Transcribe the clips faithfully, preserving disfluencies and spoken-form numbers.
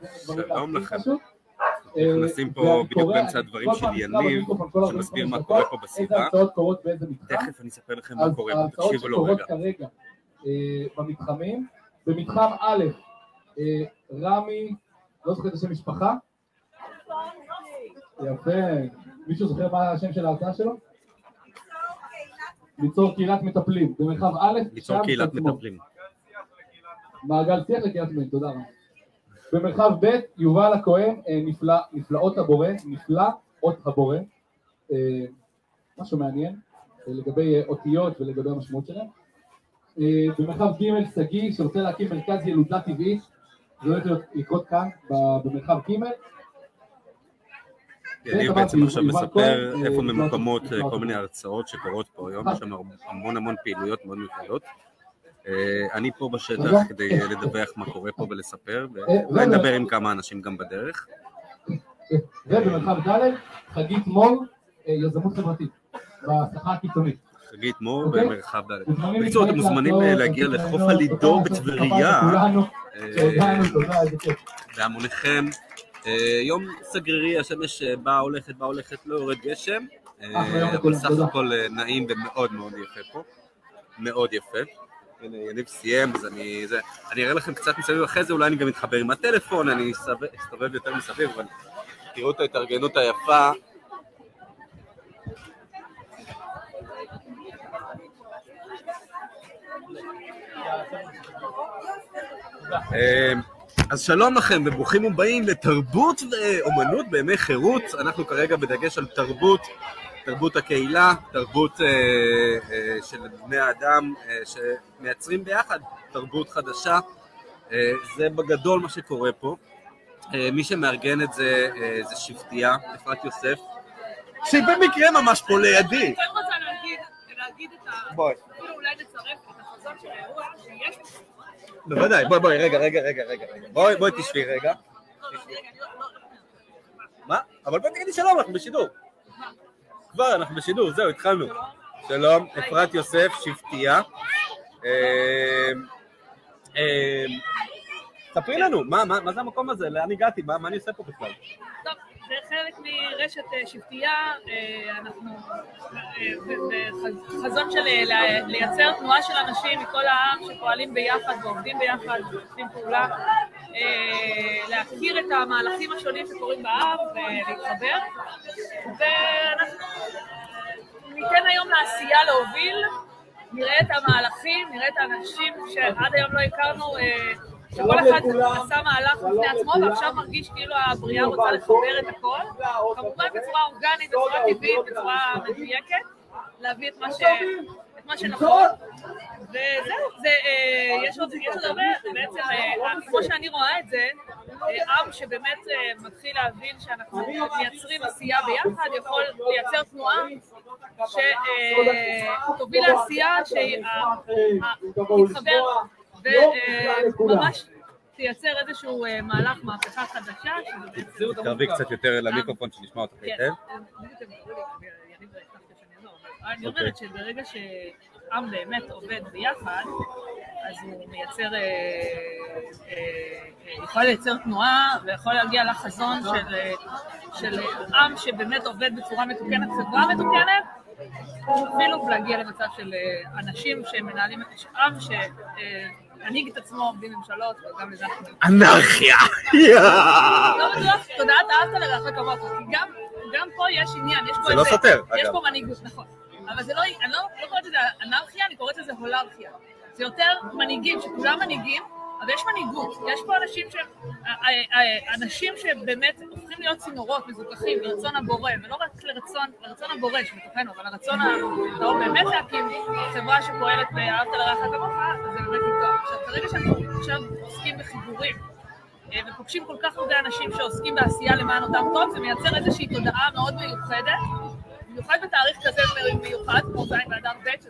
שלום לכם. נכנסים פה בדיוק באמצע הדברים של יניב, שמסביר מה קורה פה בסביבה. תכף אני אספר לכם מה קורה, תקשיבו לו רגע. במתחמים, במתחם א', רמי, לא זוכר את השם משפחה? יפה. מישהו זוכר מה השם של ההרצאה שלו? ליצור קהילת מטפלים. במרחב א', ליצור קהילת מטפלים. מעגל שיח לקהילת מטפלים, תודה רבה. במרחב ב', יובל הכהן, נפלא, נפלאות הבורא, נפלאות הבורא. משהו מעניין, לגבי אותיות ולגבי המשמעות שלהם. במרחב ג', סגי, שרוצה להקים מרכז ילודה טבעית, זה הולך לקרות כאן, במרחב ג'. יניב בעצם עכשיו מספר איפה ממוקמות כל מיני הרצאות שקורות פה היום, יש שם המון המון פעילויות מאוד מיוחדות. אני פה בשטח כדי לדווח מה קורה פה ולספר, ואולי נדבר עם כמה אנשים גם בדרך. ובמרחב ד', חגית מור, יזמות חברתית, בהצלחה הקיצונית. חגית מור במרחב ד'. בקיצור, אתם מוזמנים להגיע לחוף הלידור בטבריה, בהמוניכם. יום סגרירי, השמש באה הולכת, באה הולכת, לא יורד גשם, אבל סך הכל נעים ומאוד מאוד יפה פה, מאוד יפה. הנה, יניב סיים, אז אני, זה, אני אראה לכם קצת מסביב, אחרי זה אולי אני גם אתחבר עם הטלפון, אני אסתובב יותר מסביב, אבל תראו את ההתארגנות היפה. אז שלום לכם וברוכים ובאים לתרבות ואומנות בימי חירות. אנחנו כרגע בדגש על תרבות, תרבות הקהילה, תרבות אה, אה, של בני האדם אה, שמייצרים ביחד תרבות חדשה. אה, זה בגדול מה שקורה פה. אה, מי שמארגן את זה אה, זה שבטיה, אפרת יוסף, שהיא במקרה ממש פה לידי. אני רוצה להגיד, להגיד את ה... בואי. אפילו אולי נצרף את החזון של האירוע שיש... בוודאי, בואי, בואי, רגע, רגע, רגע, רגע, בואי, בואי תשבי רגע. מה? אבל בואי תגידי שלום, אנחנו בשידור. כבר, אנחנו בשידור, זהו, התחלנו. שלום, אפרת יוסף, שבטיה. ספרי לנו, מה זה המקום הזה? לאן הגעתי? מה אני עושה פה בכלל? טוב, זה חלק מרשת שבטיה, אנחנו בחזון של לייצר תנועה של אנשים מכל העם שפועלים ביחד ועובדים ביחד ועושים פעולה, להכיר את המהלכים השונים שקורים בעם ולהתחבר, ואנחנו ניתן היום לעשייה להוביל, נראה את המהלכים, נראה את האנשים שעד היום לא הכרנו, שכל אחד עשה מהלך בפני עצמו, ועכשיו מרגיש כאילו הבריאה רוצה לחבר את הכל, כמובן בצורה אורגנית, בצורה טבעית, בצורה מדויקת, להביא את מה ש... את מה שנכון, וזהו, זה, יש עוד הרבה, בעצם, כמו שאני רואה את זה, עם שבאמת מתחיל להבין שאנחנו מייצרים עשייה ביחד, יכול לייצר תנועה שתוביל לעשייה, שתתחבר וממש תייצר איזשהו מהלך, מהפכה חדשה. תקרבי קצת יותר למיקרופון שנשמע אותך היטב. אני אומרת שברגע שעם באמת עובד ביחד, אז הוא מייצר, יכול לייצר תנועה ויכול להגיע לחזון של עם שבאמת עובד בצורה מתוקנת, חברה מתוקנת, אפילו להגיע למצב של אנשים שמנהלים את עם שמנהיג את עצמו בממשלות וגם לזה. אנרכיה! לא בטוח, תודעת אהבת לרעך כמוך, כי גם פה יש עניין, יש פה זה לא סותר, יש פה מנהיגות, נכון. אבל זה לא, אני לא, לא קוראת לזה אנרכיה, אני קוראת לזה הולרכיה. זה יותר מנהיגים, שכולם מנהיגים, אבל יש מנהיגות. יש פה אנשים ש... אנשים שבאמת הופכים להיות צינורות, מזוכחים, לרצון הבורא, ולא רק לרצון, לרצון הבורא שמתוכנו, אבל לרצון לא באמת להקים חברה שפועלת באהבת לרעך כמוך, זה באמת טוב. עכשיו, כרגע שאנחנו עכשיו עוסקים בחיבורים, ופוגשים כל כך הרבה אנשים שעוסקים בעשייה למען אותם טוב, זה מייצר איזושהי תודעה מאוד מיוחדת, במיוחד בתאריך כזה מיוחד, כמו זין באדר ב' שזה,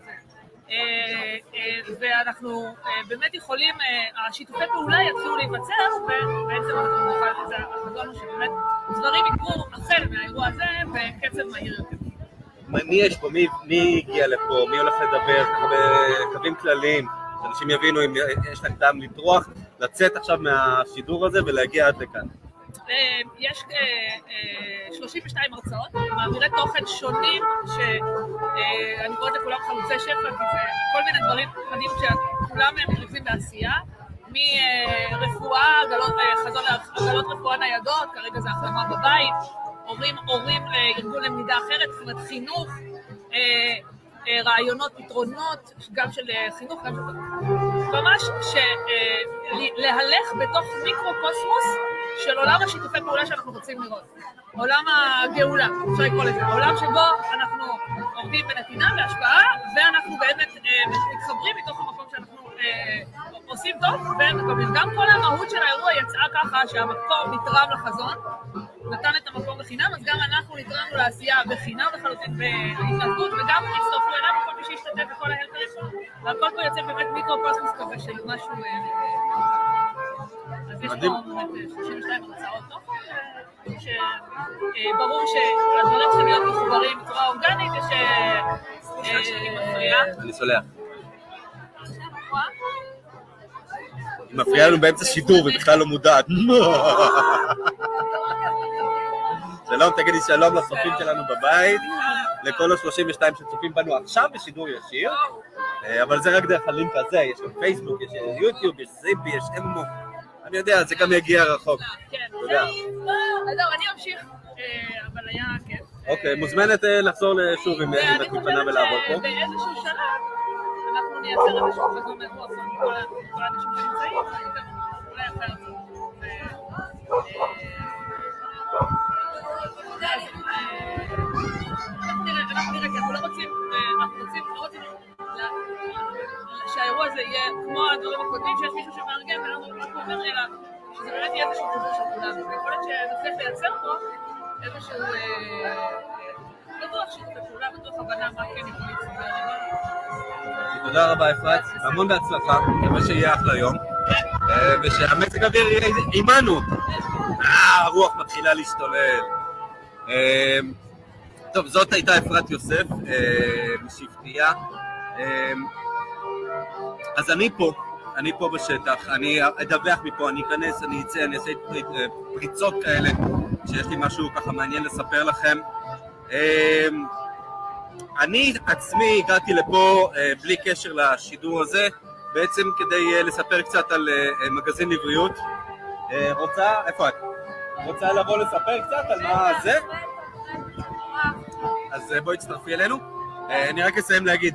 ואנחנו באמת יכולים, השיתופי פעולה יתחילו להיווצר, ובעצם אנחנו נוכל את זה, החזון שבאמת דברים יקרו החל מהאירוע הזה בקצב מהיר יותר. מי יש פה? מי הגיע לפה? מי הולך לדבר? בקווים כלליים, שאנשים יבינו אם יש להם טעם לטרוח, לצאת עכשיו מהשידור הזה ולהגיע עד לכאן? יש שלושים ושתיים הרצאות, מעבירי תוכן שונים, שאני קוראת לכולם חלוצי שפע, כי זה כל מיני דברים מדהים שכולם מתרכזים בעשייה, מרפואה, חזון עגלות רפואה ניידות, כרגע זה החלמה בבית, הורים הורים לארגון למידה אחרת, זאת אומרת חינוך, רעיונות, פתרונות, גם של חינוך, גם של... ממש להלך בתוך מיקרו-קוסמוס של עולם השיתופי פעולה שאנחנו רוצים לראות. עולם הגאולה, אפשר לקרוא לזה. העולם שבו אנחנו עובדים בנתינה, בהשפעה, ואנחנו באמת מתחברים מתוך המקום שאנחנו עושים טוב, ומקבלים. גם כל המהות של האירוע יצאה ככה שהמקום נתרם לחזון, נתן את המקום בחינם, אז גם אנחנו נתרמנו לעשייה בחינם לחלוטין בהתנדבות, וגם הצטרפו אלינו כל מי שהשתתף וכל ההלפרים, והכל פה יוצא באמת מיקרו-קוסמוס כזה של משהו... אז יש פה באמת שלושים ושתיים הרצאות תוכן, שברור שהדברים צריכים להיות מחוברים בצורה אורגנית, יש... סליחה שאני מפריעה. אני סולח. היא מפריעה לנו באמצע שידור ובכלל לא מודעת. שלום, תגידי שלום לצופים שלנו בבית, לכל ה-שלושים ושתיים שצופים בנו עכשיו בשידור ישיר, אבל זה רק דרך הלינק הזה, יש גם פייסבוק, יש יוטיוב, יש זיפי, יש אמו, אני יודע, זה גם יגיע רחוק. כן, תודה. אז זהו, אני אמשיך, אבל היה כיף. אוקיי, מוזמנת לחזור שוב עם התפנה ולעבוד פה. באיזשהו שלב, אנחנו נייצר איזשהו חזון אירוע, כל האנשים שנמצאים, אולי אחרת. אנחנו נראה, כי אנחנו לא רוצים, אנחנו רוצים, לא רוצים שהאירוע הזה יהיה כמו הדברים הקודמים, שיש מישהו שמארגן, ואנחנו רק אומר, אלא שזה באמת יהיה איזשהו חזון של כולנו. ויכול להיות שנצליח לייצר פה איזשהו, לא בטוח שיתופי פעולה, בטוח הבנה מה כן יכול להתחבר. תודה רבה אפרת, המון בהצלחה, מקווה שיהיה אחלה יום, ושהמזג האוויר יהיה עימנו. הרוח מתחילה להשתולל. טוב, זאת הייתה אפרת יוסף משבטיה. אז אני פה, אני פה בשטח, אני אדווח מפה, אני אכנס, אני אצא, אני אעשה פריצות כאלה, שיש לי משהו ככה מעניין לספר לכם. אני עצמי הגעתי לפה בלי קשר לשידור הזה, בעצם כדי לספר קצת על מגזין לבריאות. רוצה, איפה את? רוצה לבוא לספר קצת על מה זה? אז בואי תצטרפי אלינו. אני רק אסיים להגיד,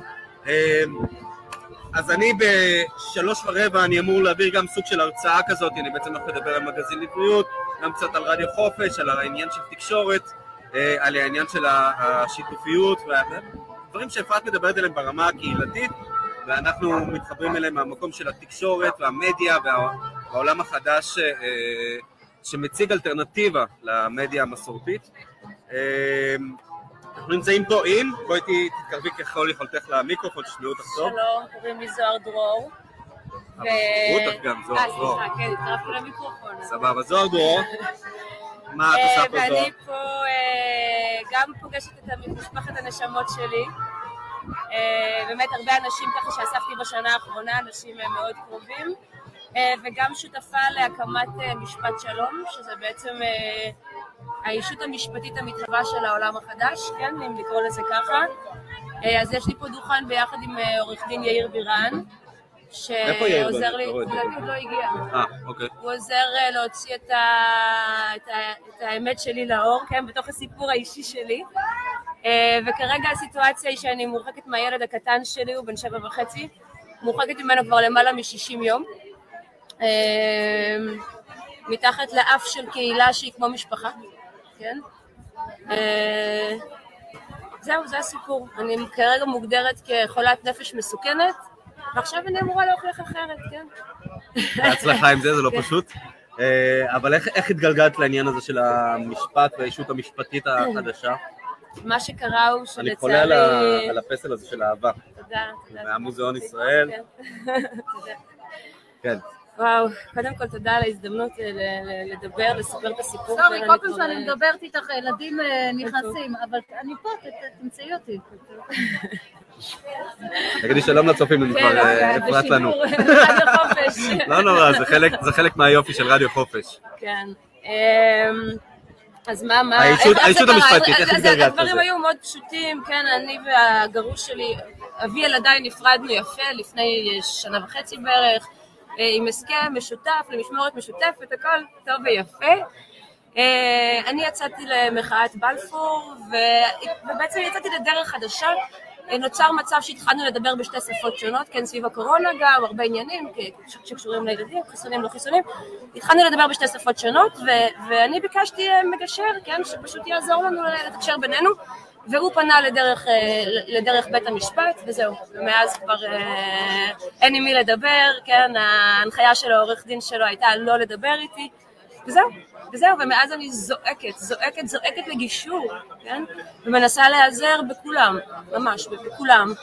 אז אני בשלוש ורבע אני אמור להעביר גם סוג של הרצאה כזאת, אני בעצם הולך לדבר על מגזין לבריאות, גם קצת על רדיו חופש, על העניין של תקשורת, על העניין של השיתופיות, דברים שאפרת מדברת עליהם ברמה הקהילתית, ואנחנו מתחברים אליהם מהמקום של התקשורת והמדיה והעולם החדש שמציג אלטרנטיבה למדיה המסורתית. אנחנו נמצאים פה עם, בואי תתקרבי ככל יכולתך למיקרופון, תשמעו אותך טוב. שלום, קוראים לי זוהר דרור. תראו אותך גם, זוהר דרור. אה, סליחה, כן, התקרבתי למיקרופון. סבבה, זוהר דרור. מה את עושה פה, זוהר? ואני פה גם פוגשת את משפחת הנשמות שלי. באמת הרבה אנשים ככה שאספתי בשנה האחרונה, אנשים מאוד קרובים. וגם שותפה להקמת משפט שלום, שזה בעצם האישות המשפטית המתהווה של העולם החדש, כן, אם לקרוא לזה ככה. אז יש לי פה דוכן ביחד עם עורך דין יאיר בירן, שעוזר לי, זה עוד לא הגיע. אה, אוקיי. הוא עוזר להוציא את, ה... את, ה... את האמת שלי לאור, כן, בתוך הסיפור האישי שלי. וכרגע הסיטואציה היא שאני מורחקת מהילד הקטן שלי, הוא בן שבע וחצי, מורחקת ממנו כבר למעלה מ-שישים יום. מתחת לאף של קהילה שהיא כמו משפחה, כן? זהו, זה הסיפור. אני כרגע מוגדרת כחולת נפש מסוכנת, ועכשיו אני אמורה להוכיח אחרת, כן? בהצלחה עם זה, זה לא פשוט. אבל איך, איך התגלגלת לעניין הזה של המשפט והאישות המשפטית החדשה? מה שקרה הוא שלצערי... אני חולה על, ה... על הפסל הזה של האהבה. תודה, תודה. מהמוזיאון ישראל. תודה. כן. וואו, קודם כל תודה על ההזדמנות לדבר, לספר את הסיפור. סורי, כל פעם שאני מדברת איתך, ילדים נכנסים, אבל אני פה, תמצאי אותי. תגידי שלום לצופים, אני כבר הפרעת לנו. רדיו חופש. לא נורא, זה חלק מהיופי של רדיו חופש. כן. אז מה, מה... האישות המשפטית, איך התגלגלת לזה? הדברים היו מאוד פשוטים, כן, אני והגרוש שלי, אבי ילדיי נפרדנו יפה לפני שנה וחצי בערך, עם הסכם משותף, למשמורת משותפת, הכל טוב ויפה. אני יצאתי למחאת בלפור, ובעצם יצאתי לדרך חדשה. נוצר מצב שהתחלנו לדבר בשתי שפות שונות, כן, סביב הקורונה גם, הרבה עניינים שקשורים לילדים, חיסונים, לא חיסונים. התחלנו לדבר בשתי שפות שונות, ואני ביקשתי מגשר, כן, שפשוט יעזור לנו לתקשר בינינו, והוא פנה לדרך, לדרך בית המשפט, וזהו. ומאז כבר אין עם מי לדבר, כן, ההנחיה של העורך דין שלו הייתה לא לדבר איתי, וזהו, וזהו, ומאז אני זועקת, זועקת, זועקת לגישור, כן? ומנסה להיעזר בכולם, ממש, בכולם.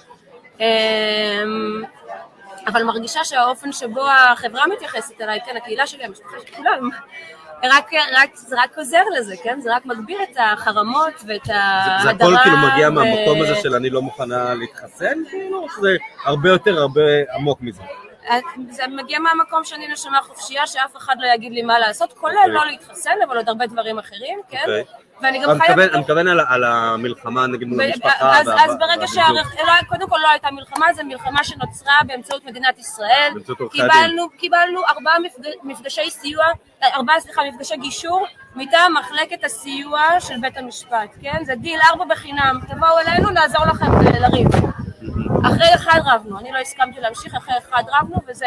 אבל מרגישה שהאופן שבו החברה מתייחסת אליי, כן, הקהילה שלי, המשפחה של כולם, רק, רק, זה רק עוזר לזה, כן? זה רק מגביר את החרמות ואת ההדרה. זה הכל כאילו מגיע מהמקום הזה של אני לא מוכנה להתחסן, כאילו, זה הרבה יותר, הרבה עמוק מזה. זה מגיע מהמקום שאני נשמה חופשייה, שאף אחד לא יגיד לי מה לעשות, כולל לא להתחסן, אבל עוד הרבה דברים אחרים, כן? ואני גם חייבת... אני מתכוון על המלחמה, נגיד מול המשפחה. אז ברגע שקודם כל לא הייתה מלחמה, זו מלחמה שנוצרה באמצעות מדינת ישראל. קיבלנו ארבעה מפגשי סיוע, ארבעה, סליחה, מפגשי גישור, מטעם מחלקת הסיוע של בית המשפט, כן? זה דיל ארבע בחינם, תבואו אלינו, נעזור לכם לריב. אחרי אחד רבנו, אני לא הסכמתי להמשיך, אחרי אחד רבנו, וזה,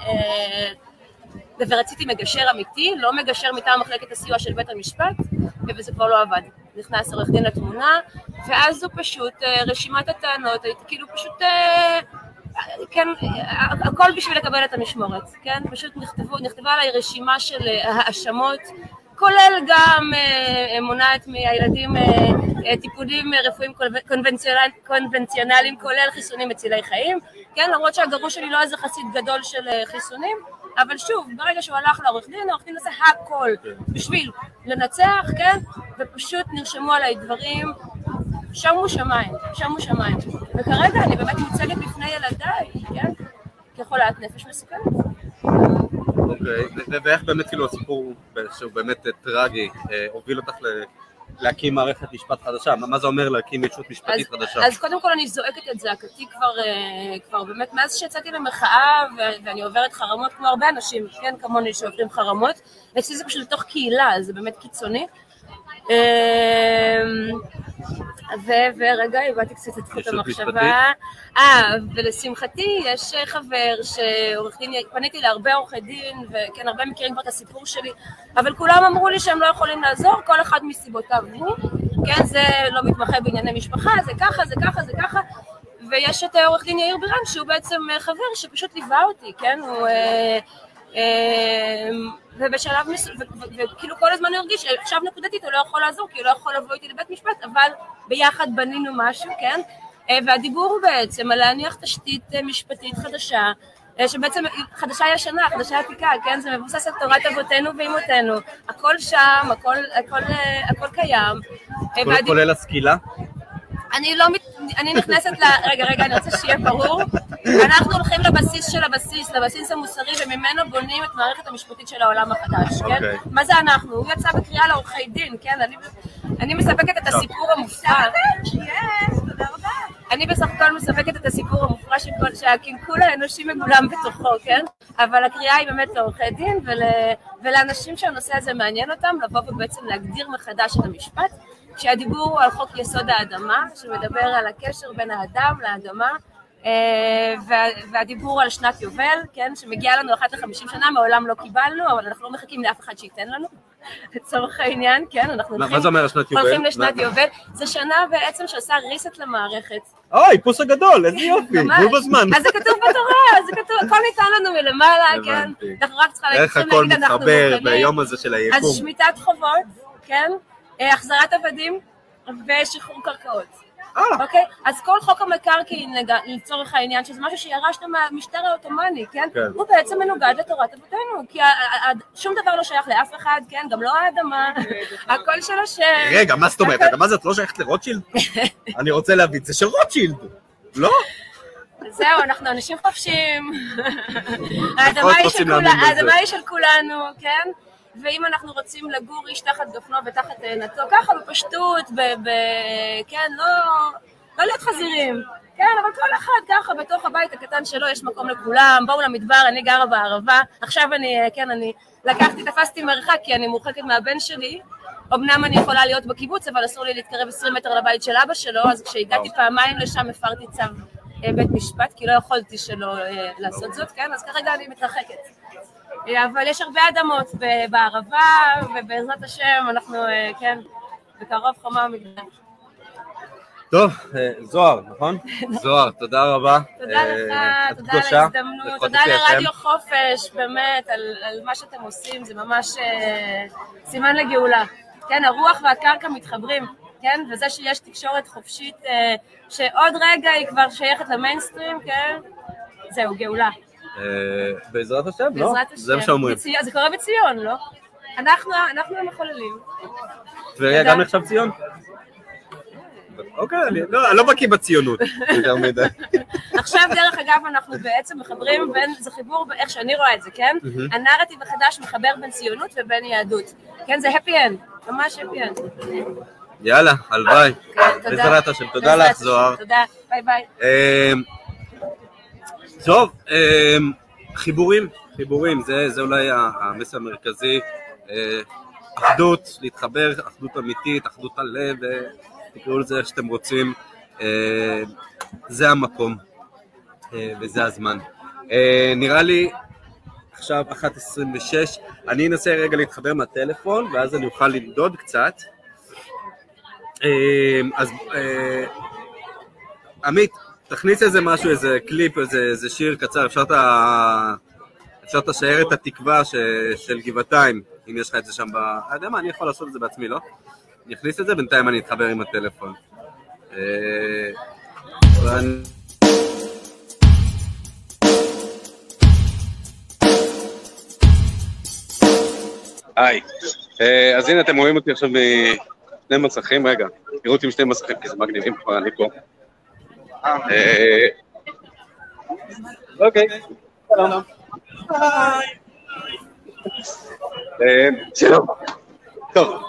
ורציתי מגשר אמיתי, לא מגשר מטעם מחלקת הסיוע של בית המשפט, וזה כבר לא עבד. נכנס עורך דין לתמונה, ואז זו פשוט רשימת הטענות, הייתי כאילו פשוט, כן, הכל בשביל לקבל את המשמורת, כן? פשוט נכתבו, נכתבה עליי רשימה של האשמות, כולל גם מונעת מהילדים טיפולים רפואיים קונבנציונליים, כולל חיסונים מצילי חיים, כן, למרות שהגרוש שלי לא איזה חסיד גדול של חיסונים, אבל שוב, ברגע שהוא הלך לעורך דין, העורך דין עושה הכל בשביל לנצח, כן, ופשוט נרשמו עליי דברים, שמו שמיים, שמו שמיים, וכרגע אני באמת מוצגת בפני ילדיי, כן, כחולת נפש מסוכנת. אוקיי, ואיך באמת כאילו הסיפור שהוא באמת טרגי, הוביל אותך להקים מערכת משפט חדשה? מה זה אומר להקים ישות משפטית חדשה? אז קודם כל אני זועקת את זעקתי כבר באמת מאז שיצאתי למחאה, ואני עוברת חרמות כמו הרבה אנשים, כן, כמוני שעוברים חרמות, אצלי זה פשוט לתוך קהילה, זה באמת קיצוני. ורגע, הבאתי קצת את חוט המחשבה. אה, ולשמחתי יש חבר שעורך דין, פניתי להרבה עורכי דין, וכן, הרבה מכירים כבר את הסיפור שלי, אבל כולם אמרו לי שהם לא יכולים לעזור, כל אחד מסיבותיו הוא, כן, זה לא מתמחה בענייני משפחה, זה ככה, זה ככה, זה ככה, ויש את עורך דין יאיר בירן, שהוא בעצם חבר שפשוט ליווה אותי, כן, הוא... ובשלב מסוים, וכאילו כל הזמן הוא הרגיש, עכשיו נקודתית הוא לא יכול לעזור, כי הוא לא יכול לבוא איתי לבית משפט, אבל ביחד בנינו משהו, כן? והדיבור הוא בעצם על להניח תשתית משפטית חדשה, שבעצם חדשה ישנה, חדשה עתיקה, כן? זה מבוסס על תורת אבותינו ואימותינו, הכל שם, הכל, הכל, הכל קיים. כולל הסקילה? אני לא, אני נכנסת ל... רגע, רגע, אני רוצה שיהיה ברור. אנחנו הולכים לבסיס של הבסיס, לבסיס המוסרי, וממנו בונים את מערכת המשפטית של העולם החדש, כן? מה זה אנחנו? הוא יצא בקריאה לעורכי דין, כן? אני מספקת את הסיפור המופרע. אני בסך הכל מספקת את הסיפור המופרע שהקלקול האנושי מגולם בתוכו, כן? אבל הקריאה היא באמת לעורכי דין, ולאנשים שהנושא הזה מעניין אותם, לבוא ובעצם להגדיר מחדש את המשפט, כשהדיבור הוא על חוק יסוד האדמה, שמדבר על הקשר בין האדם לאדמה, והדיבור על שנת יובל, כן, שמגיע לנו אחת לחמישים שנה, מעולם לא קיבלנו, אבל אנחנו לא מחכים לאף אחד שייתן לנו, לצורך העניין, כן, אנחנו הולכים לשנת יובל, זה שנה בעצם שעושה ריסט למערכת. אוי, פוס הגדול, איזה יופי, בול בזמן. אז זה כתוב בתורה, זה כתוב, הכל ניתן לנו מלמעלה, כן, אנחנו רק צריכים להגיד, אנחנו ביום הזה של היקום. אז שמיטת חובות, כן, החזרת עבדים ושחרור קרקעות. אוקיי? אז כל חוק המקרקעין, לצורך העניין, שזה משהו שירשנו מהמשטר העות'מאני, כן? הוא בעצם מנוגד לתורת אבותינו, כי שום דבר לא שייך לאף אחד, כן? גם לא האדמה, הכל של השם. רגע, מה זאת אומרת? האדמה הזאת לא שייכת לרוטשילד? אני רוצה להבין, זה של רוטשילד, לא? זהו, אנחנו אנשים חופשיים. האדמה היא של כולנו, כן? ואם אנחנו רוצים לגור איש תחת גפנו ותחת תאנתו, ככה בפשטות, כן, לא להיות חזירים, כן, אבל כל אחד ככה בתוך הבית הקטן שלו יש מקום לכולם, בואו למדבר, אני גרה בערבה, עכשיו אני, כן, אני לקחתי, תפסתי מרחק כי אני מורחקת מהבן שלי, אמנם אני יכולה להיות בקיבוץ, אבל אסור לי להתקרב עשרים מטר לבית של אבא שלו, אז כשהגעתי פעמיים לשם הפרתי צו בית משפט, כי לא יכולתי שלא לעשות זאת, כן, אז כרגע אני מתרחקת. אבל יש הרבה אדמות בערבה, ובעזרת השם אנחנו, כן, בקרוב חומה ומגדל. טוב, זוהר, נכון? זוהר, תודה רבה. תודה לך, תודה על ההזדמנות, תודה לרדיו חופש, באמת, על מה שאתם עושים, זה ממש סימן לגאולה. כן, הרוח והקרקע מתחברים, כן, וזה שיש תקשורת חופשית, שעוד רגע היא כבר שייכת למיינסטרים, כן, זהו, גאולה. בעזרת השם, לא? זה מה שאומרים. זה קורה בציון, לא? אנחנו המחוללים. טבריה גם נחשב ציון? אוקיי, אני לא בקיא בציונות. עכשיו דרך אגב אנחנו בעצם מחברים בין, זה חיבור איך שאני רואה את זה, כן? הנרטיב החדש מחבר בין ציונות ובין יהדות. כן, זה happy end, ממש happy end. יאללה, הלוואי. בעזרת השם, תודה לך זוהר. תודה, ביי ביי. טוב, חיבורים, חיבורים, זה אולי המסר המרכזי, אחדות, להתחבר, אחדות אמיתית, אחדות הלב, תקראו לזה איך שאתם רוצים, זה המקום וזה הזמן. נראה לי עכשיו אחת עשרים ושש, אני אנסה רגע להתחבר מהטלפון ואז אני אוכל למדוד קצת. אז עמית, תכניס איזה משהו, איזה קליפ, איזה, איזה שיר קצר, אפשר את השער את התקווה ש, של גבעתיים, אם יש לך את זה שם ב... אני יודע מה, אני יכול לעשות את זה בעצמי, לא? אני אכניס את זה, בינתיים אני אתחבר עם הטלפון. היי, אז הנה אתם רואים אותי עכשיו משני מסכים, רגע, תראו אותי משני מסכים, כי זה מגניבים כבר, אני פה. אוקיי, שלום. שלום. טוב.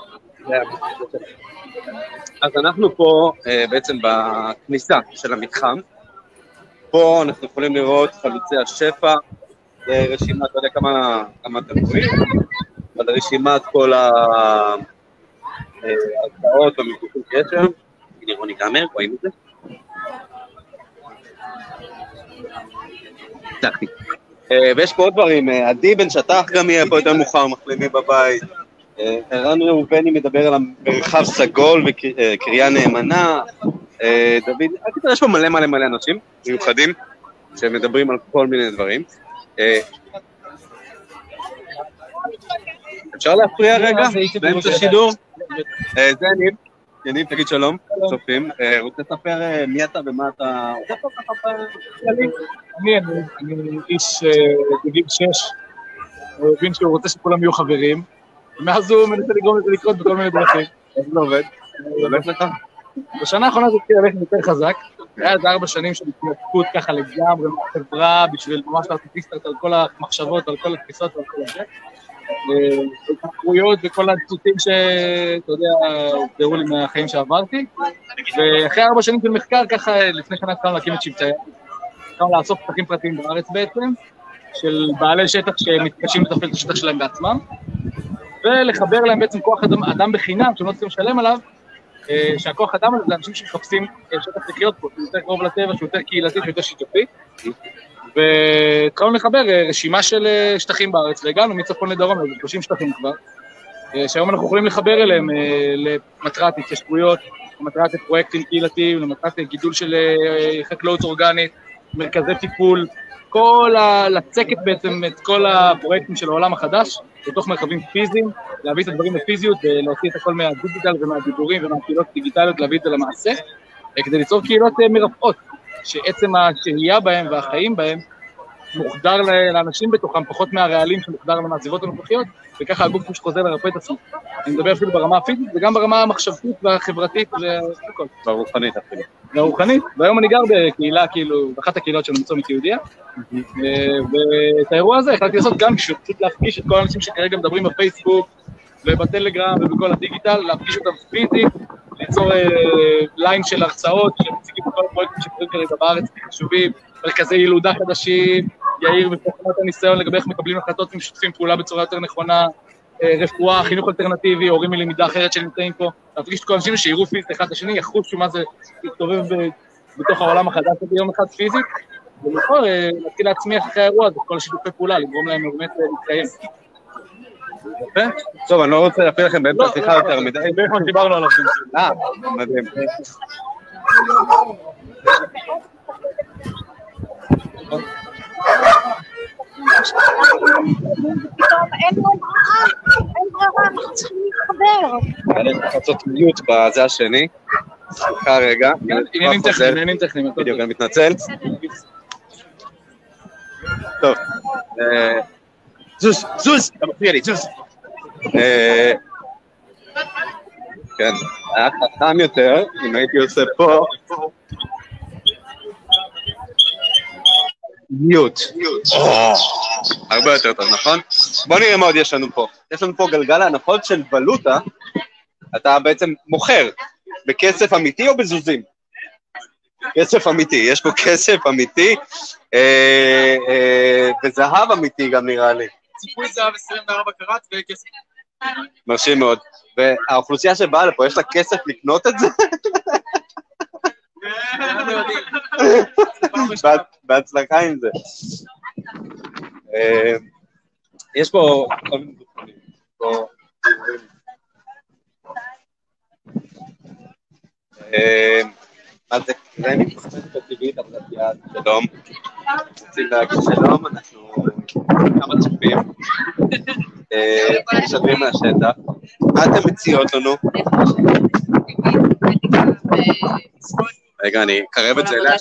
אז אנחנו פה בעצם בכניסה של המתחם. פה אנחנו יכולים לראות חלוצי השפע, זה רשימת, לא יודע כמה אתם רואים, אבל רשימת כל ההרצאות והמפגשים שיש שם. הנה רוני גמר, רואים את זה? הצלחתי. ויש פה עוד דברים, עדי בן שטח גם יהיה פה יותר מאוחר, מחלימי בבית. ערן ראובני מדבר על המרחב סגול וקריאה נאמנה. דוד, יש פה מלא מלא מלא אנשים מיוחדים שמדברים על כל מיני דברים. אפשר להפריע רגע? באמצע שידור? זה ניב. יניב, תגיד שלום, צופים. רוצה לספר מי אתה ומה אתה... אני איש בגיל שש, הוא הבין שהוא רוצה שכולם יהיו חברים, ומאז הוא מנסה לגרום לזה לקרות בכל מיני דרכים. איך זה עובד? זה הולך לך? בשנה האחרונה זה התחיל ללכת יותר חזק, היה איזה ארבע שנים של התנתקות ככה לגמרי מהחברה, בשביל ממש לעשות ריסטארט על כל המחשבות, על כל התפיסות ועל כל זה. התמכרויות וכל הציטוטים שאתה יודע, הוגדרו לי מהחיים שעברתי, ואחרי ארבע שנים של מחקר ככה לפני שנה התחלנו להקים את שבטי, התחלנו לאסוף שטחים פרטיים בארץ בעצם, של בעלי שטח שמתקשים לתפעל את השטח שלהם בעצמם, ולחבר להם בעצם כוח אדם, אדם בחינם שהם לא צריכים לשלם עליו, שהכוח אדם הזה זה אנשים שמחפשים שטח לחיות פה, שהוא יותר קרוב לטבע, שהוא יותר קהילתי, שהוא יותר שיתופי, והתחלנו לחבר רשימה של שטחים בארץ, והגענו מצפון לדרום, זה שלושים שטחים כבר, שהיום אנחנו יכולים לחבר אליהם למטרת התיישבויות, למטרת פרויקטים קהילתיים, למטרת גידול של חקלאות אורגנית, מרכזי טיפול, כל ה... לצקת בעצם את כל הפרויקטים של העולם החדש, בתוך מרחבים פיזיים, להביא את הדברים לפיזיות ולהוציא את הכל מהדיגיטל ומהדיבורים ומהקהילות דיגיטליות, להביא את זה למעשה. כדי ליצור קהילות מרפאות, שעצם השהייה בהם והחיים בהם מוחדר לאנשים בתוכם, פחות מהרעלים שמוחדר מהסביבות הנוכחיות, וככה הגוף פשוט חוזר לרפא את עצמו. אני מדבר אפילו ברמה הפיזית וגם ברמה המחשבתית והחברתית והכל. והרוחנית אפילו. והרוחנית, והיום אני גר בקהילה, כאילו, באחת הקהילות של מצומת יהודיה, ואת האירוע הזה החלטתי לעשות גם פשוט להפגיש את כל האנשים שכרגע מדברים בפייסבוק ובטלגרם ובכל הדיגיטל, להפגיש אותם פיזית, ליצור ליין של הרצאות שמציגים את כל הפרויקטים שקורים כרגע בארץ חשובים, מרכזי ילודה חדשים, יאיר וחוכמת הניסיון לגבי איך מקבלים החלטות ומשתפים פעולה בצורה יותר נכונה, רפואה, חינוך אלטרנטיבי, הורים מלמידה אחרת שנמצאים פה, להפגיש את כל האנשים שיראו פיזית אחד לשני, יחושו מה זה להסתובב בתוך העולם החדש הזה יום אחד פיזית, ולכל להתחיל להצמיח אחרי האירוע הזה, כל השיתופי פעולה, לגרום להם באמת להתקיים. טוב, אני לא רוצה להפיל לכם באמצע השיחה יותר מדי. בערך מה שדיברנו עליו. אה, מדהים. אין ברירה, אנחנו צריכים להתחבר. אני צריך לעשות מיוט בזה השני. סליחה רגע. עניינים טכניים, עניינים טכניים. בדיוק, אני מתנצל. טוב. זוז, זוז, אתה מפריע לי, זוז. כן, היה חכם יותר, אם הייתי עושה פה. מיוט. הרבה יותר טוב, נכון? בוא נראה מה עוד יש לנו פה. יש לנו פה גלגל ההנחות של ולוטה. אתה בעצם מוכר בכסף אמיתי או בזוזים? כסף אמיתי, יש פה כסף אמיתי, וזהב אמיתי גם נראה לי. ציפוי זהב עשרים וארבע קראט וכסף. מרשים מאוד. והאוכלוסייה שבאה לפה, יש לה כסף לקנות את זה? בהצלחה עם זה. יש פה... מה זה? זה אני חושבת בטבעית, עבודת יד. שלום. רוצים להגיד שלום, אנחנו כמה צופים. משדרים מהשטח. מה אתם מציעות לנו? רגע, אני אקרב את זה אליה.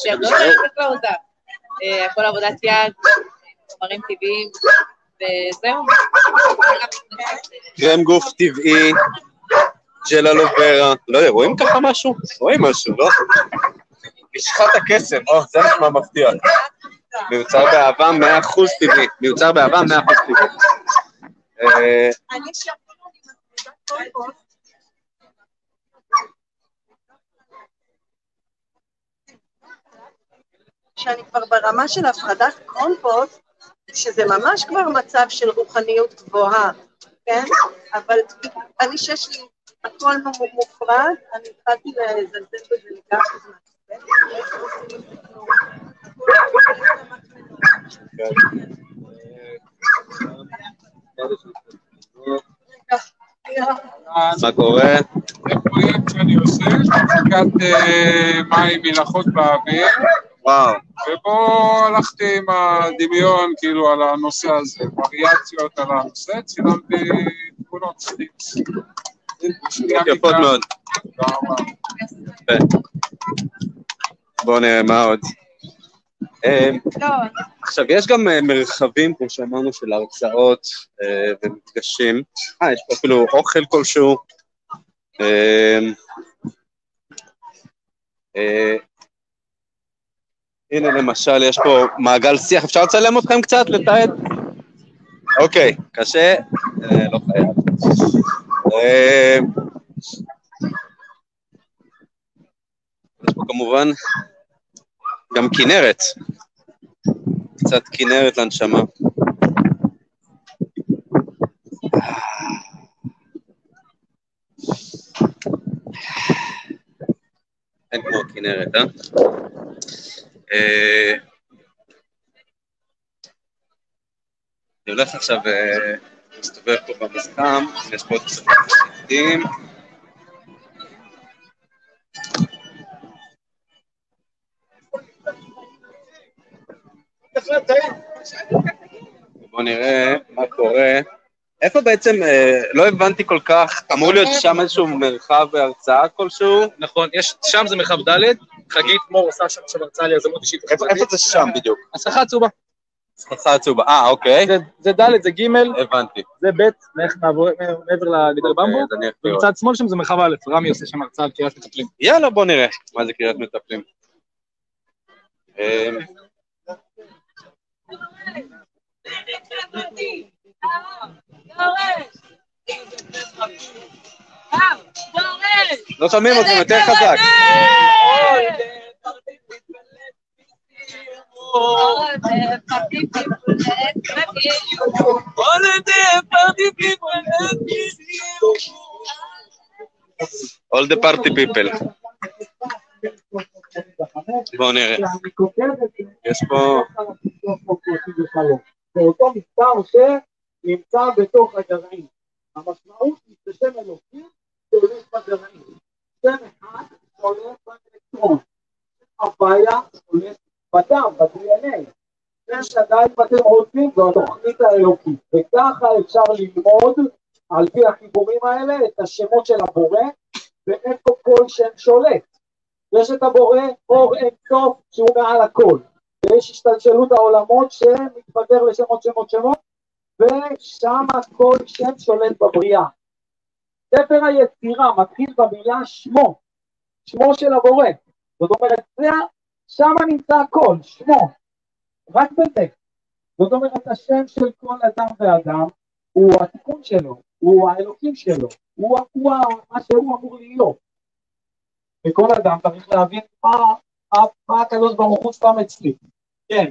הכל עבודת יד, חומרים טבעיים, וזהו. קרם גוף טבעי, ג'ל אלוברה. לא יודע, רואים ככה משהו? רואים משהו, לא? משחת הכסף, או, זה נשמע מפתיע. מיוצר באהבה מאה אחוז טבעי. מיוצר באהבה מאה אחוז טבעי. אני שאפילו אני מפרידה קומפוסט. שאני כבר ברמה של הפרדת קומפוסט, שזה ממש כבר מצב של רוחניות גבוהה, כן? אבל אני שיש לי הכל מופרד, אני התחלתי לזלזל בזה לקח זמן. מה קורה? זה פרויקט שאני עושה, הפסקת מים מלחות באוויר. וואו. ובו הלכתי עם הדמיון כאילו על הנושא הזה, וריאציות על הנושא, צילמתי תמונות סטיקס. יפות מאוד. בואו נראה מה עוד. עכשיו, יש גם מרחבים, כמו שאמרנו, של הרצאות ומפגשים. אה, יש פה אפילו אוכל כלשהו. הנה למשל, יש פה מעגל שיח. אפשר לצלם אתכם קצת, לתעד? אוקיי, קשה, לא חייב. יש פה כמובן גם כנרת. קצת כנרת לנשמה. אין כמו כנרת, אה? אני הולך עכשיו להסתובב פה במסתם, יש פה עוד קצת חלקים. בואו נראה מה קורה איפה בעצם, לא הבנתי כל כך, אמור להיות שם איזשהו מרחב הרצאה כלשהו? נכון, שם זה מרחב ד', חגית מור עושה שם עכשיו הרצאה ליזמות אישית. איפה זה שם בדיוק? הסככה עצובה. הסככה עצובה, אה, אוקיי. זה ד', זה ג', הבנתי. זה ב', מעבר לגדר במבו, ובצד שמאל שם זה מרחב א', רמי עושה שם הרצאה על קריית מטפלים. יאללה, בוא נראה מה זה קריית מטפלים. לא שומעים אותם יותר חזק. All the party people. בואו נראה. יש פה... זה אותו מספר שנמצא בתוך הגרעין. המשמעות היא ששם אלוקים שהולך בגרעין. שם אחד שהולך באלקטרון. הבעיה הולך בדם, ב-די אן איי. שם שדאי אתם רוצים זו התוכנית האלוקית. וככה אפשר ללמוד על פי החיבורים האלה את השמות של הבורא ואיפה כל שם שולט. יש את הבורא אור אין סוף שהוא מעל הכל. ויש השתלשלות העולמות שמתפזר לשמות שמות שמות, ושם כל שם שולט בבריאה. ספר היצירה מתחיל במילה שמו, שמו של הבורא. זאת אומרת, שם נמצא הכל, שמו, רק בטקסט. זאת אומרת, השם של כל אדם ואדם הוא התיקון שלו, הוא האלוקים שלו, הוא, הוא מה שהוא אמור להיות. וכל אדם צריך להבין מה, מה, מה הקדוש ברוך הוא שם אצלי. כן.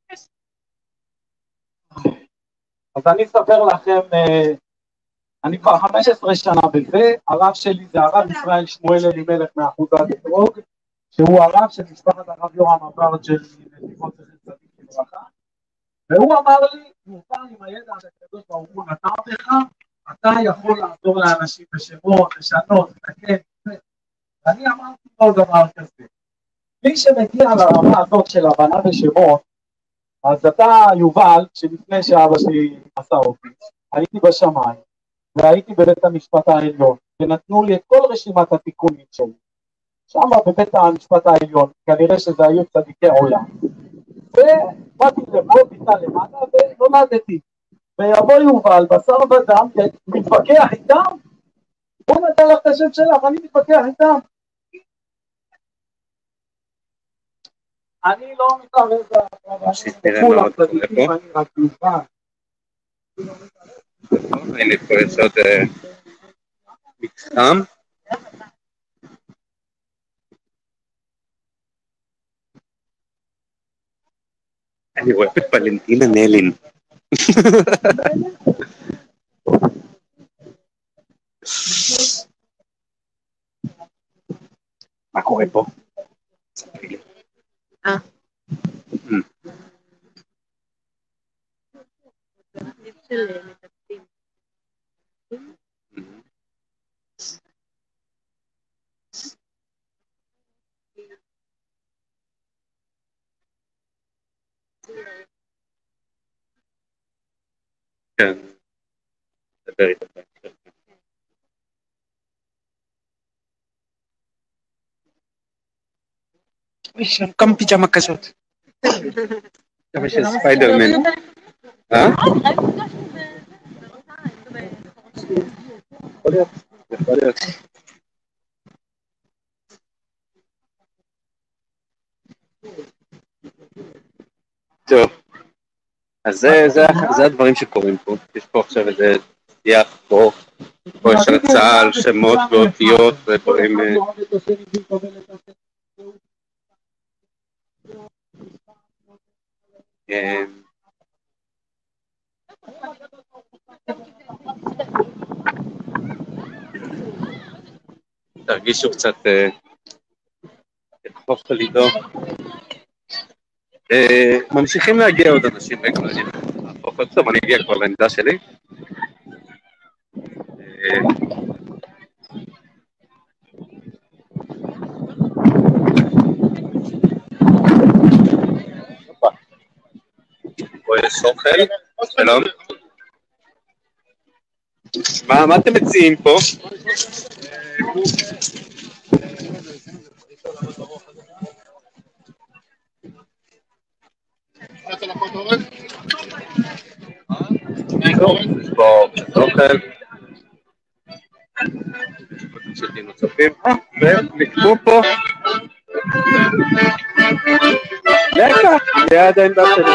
אז אני אספר לכם, אני כבר חמש עשרה שנה בזה, הרב שלי זה הרב ישראל שמואל אלימלך מאחוזת אתרוג, שהוא הרב של משפחת הרב יורם אברג'ל מנתיבות וצדיק לברכה, והוא אמר לי, מופר עם הידע שהקדוש ברוך הוא נתן לך, אתה יכול לעזור לאנשים בשמות, לשנות, לתקן, ואני אמרתי כל דבר כזה. מי שמגיע לרמה הזאת של הבנה בשמות, אז אתה יובל, שלפני שאבא שלי עשה אותי, הייתי בשמיים, והייתי בבית המשפט העליון, ונתנו לי את כל רשימת התיקונים שלי. שם בבית המשפט העליון, כנראה שזה היו צדיקי עולם. ובאתי לפה, ביטה למטה, ונולדתי. ויבוא יובל, בשר ודם, מתווכח איתם, בוא נתן לך את השם שלך, אני מתווכח איתם. אני לא מתערב בכולם צדיקים, אני רק יובל. הנה פה יש עוד מתחם. אני רואה את ולנטינה נלין. מה קורה פה? אה. של מטפלים. כן. דבר איתה. יש שם כמה פיג'מה כזאת. כמה של ספיידרמן. אה? יכול להיות, יכול להיות. טוב, אז זה הדברים שקורים פה. יש פה עכשיו איזה שיח פה, פה יש הרצאה על שמות ואותיות ודברים... תרגישו קצת לחוף לידו. ממשיכים להגיע עוד אנשים, רגע, אני להפוך עוד טוב, אני אגיע כבר לעמדה שלי. פה יש אוכל, שלום. מה, מה אתם מציעים פה? פה אוכל שתים נוספים ונקבו פה לקה ליד העמדה שלי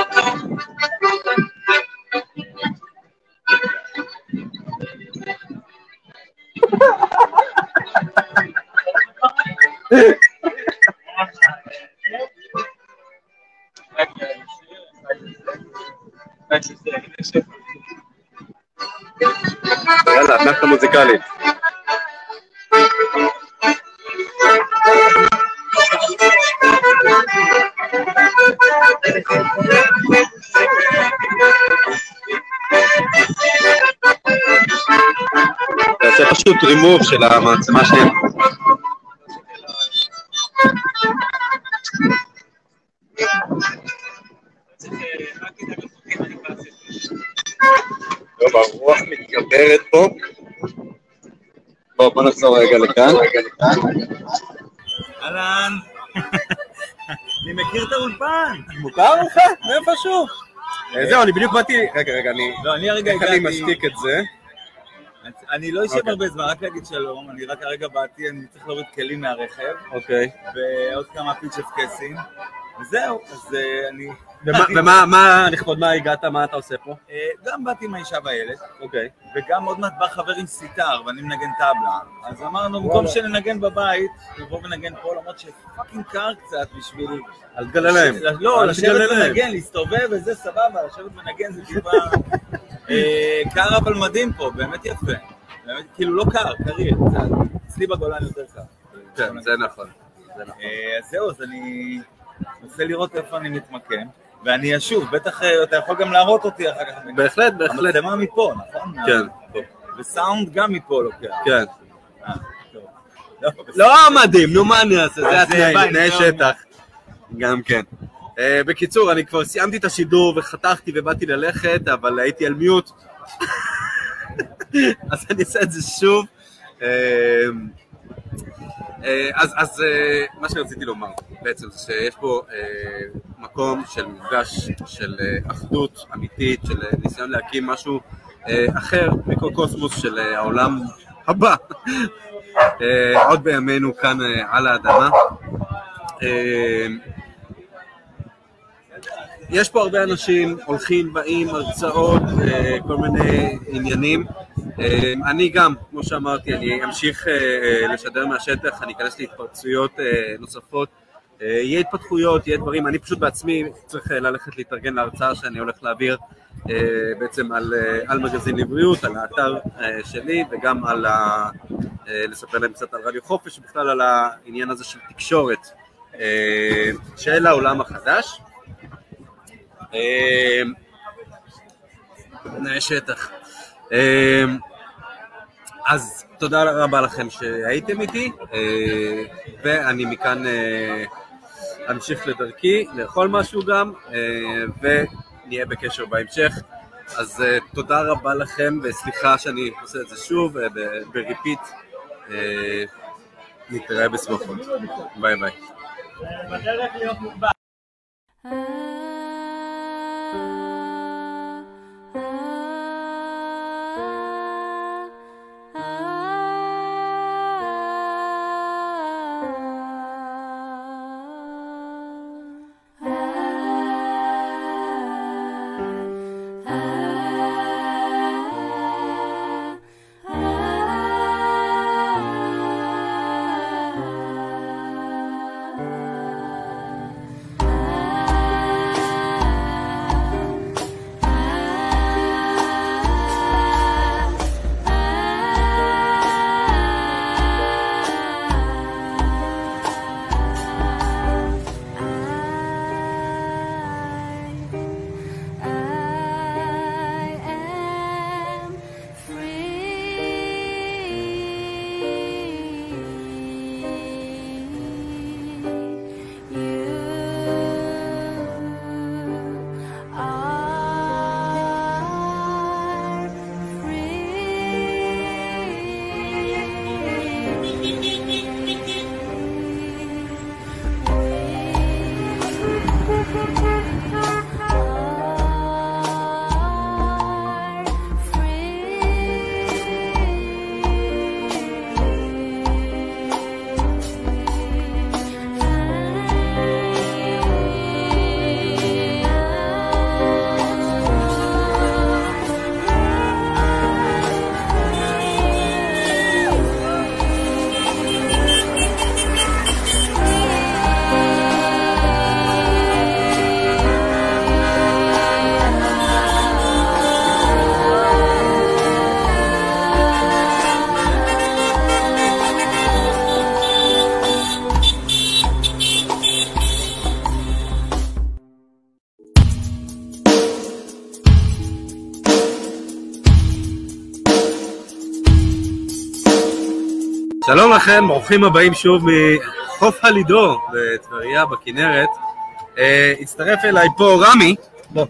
יאללה, אתנחתה מוזיקלית. תעשה פשוט רימוב של המעצמה שלי. טוב, הרוח מתגברת פה. בואו, בואו נחזור רגע לכאן. אהלן. אני מכיר את האולפן. מוכר לך? מאיפה שוב? זהו, אני בדיוק באתי... רגע, רגע, אני... לא, אני הרגע הגעתי... איך אני משתיק את זה? אני לא אשב הרבה זמן, רק להגיד שלום, אני רק הרגע באתי, אני צריך להוריד כלים מהרכב. אוקיי. ועוד כמה פיצ'ף קסים. וזהו, אז אני... ומה, מה, לכבוד מה הגעת, מה אתה עושה פה? גם באתי עם האישה והילד. אוקיי. וגם עוד מעט בא חבר עם סיטר, ואני מנגן טבלה. אז אמרנו, במקום שננגן בבית, נבוא ונגן פה, למרות שפאקינג קר קצת בשביל... אל תגלה להם. לא, לשבת ונגן, להסתובב וזה סבבה, לשבת ונגן זה טיפה... קר אבל מדהים פה, באמת יפה. באמת, כאילו לא קר, קריר. אצלי בגולן יותר קר. כן, זה נכון. אז זהו, אז אני רוצה לראות איפה אני מתמקם. ואני אשוב, בטח אתה יכול גם להראות אותי אחר כך. בהחלט, בהחלט. המצלמה מפה, נכון? כן. וסאונד גם מפה לוקח. כן. לא מדהים, נו מה אני אעשה, זה התנאי שטח. גם כן. בקיצור, אני כבר סיימתי את השידור וחתכתי ובאתי ללכת, אבל הייתי על מיוט. אז אני אעשה את זה שוב. אז, אז מה שרציתי לומר בעצם זה שיש פה מקום של מפגש של אחדות אמיתית, של ניסיון להקים משהו אחר, מיקרוקוסמוס של העולם הבא, עוד בימינו כאן על האדמה. יש פה הרבה אנשים, הולכים, באים, הרצאות, כל מיני עניינים. אני גם, כמו שאמרתי, אני אמשיך לשדר מהשטח, אני אכנס להתפרצויות נוספות. יהיה התפתחויות, יהיה דברים, אני פשוט בעצמי צריך ללכת להתארגן להרצאה שאני הולך להעביר בעצם על, על מגזין לבריאות, על האתר שלי, וגם על ה, לספר להם קצת על רדיו חופש, ובכלל על העניין הזה של תקשורת של העולם החדש. תנאי שטח. אז תודה רבה לכם שהייתם איתי, ואני מכאן אמשיך לדרכי, לאכול משהו גם, ונהיה בקשר בהמשך. אז תודה רבה לכם, וסליחה שאני עושה את זה שוב, בריפיט. נתראה בשמחות. ביי ביי. בדרך להיות מוגבל. שלום לכם, ברוכים הבאים שוב מחוף הלידור בטבריה בכנרת. הצטרף אליי פה רמי. בוא.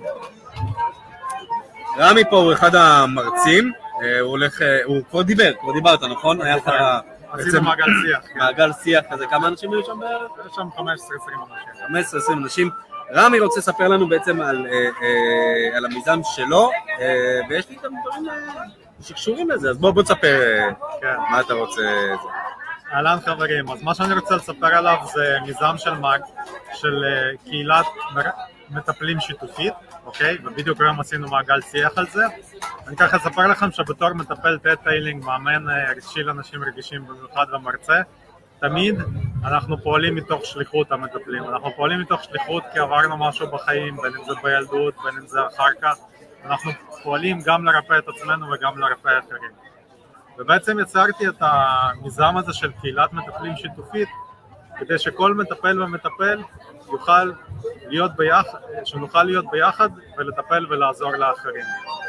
רמי פה הוא אחד המרצים, הוא הולך, הוא כבר דיבר, כבר דיברת, נכון? היה לך... עשינו מעגל שיח. מעגל שיח כזה, כמה אנשים היו שם בערך? יש שם חמש עשרה עשרים אנשים. חמש עשרה עשרים אנשים. רמי רוצה לספר לנו בעצם על, על המיזם שלו, ויש לי גם דברים שקשורים לזה, אז בוא בוא תספר מה אתה רוצה. אהלן חברים, אז מה שאני רוצה לספר עליו זה מיזם של מאג, של קהילת מטפלים שיתופית, אוקיי? ובדיוק היום עשינו מעגל שיח על זה. אני ככה אספר לכם שבתור מטפל טט-טיילינג, מאמן רגשי לאנשים רגישים במיוחד ומרצה, תמיד אנחנו פועלים מתוך שליחות המטפלים. אנחנו פועלים מתוך שליחות כי עברנו משהו בחיים, בין אם זה בילדות, בין אם זה אחר כך. אנחנו פועלים גם לרפא את עצמנו וגם לרפא אחרים. ובעצם יצרתי את המיזם הזה של קהילת מטפלים שיתופית, כדי שכל מטפל ומטפל יוכל להיות ביחד, שנוכל להיות ביחד ולטפל ולעזור לאחרים.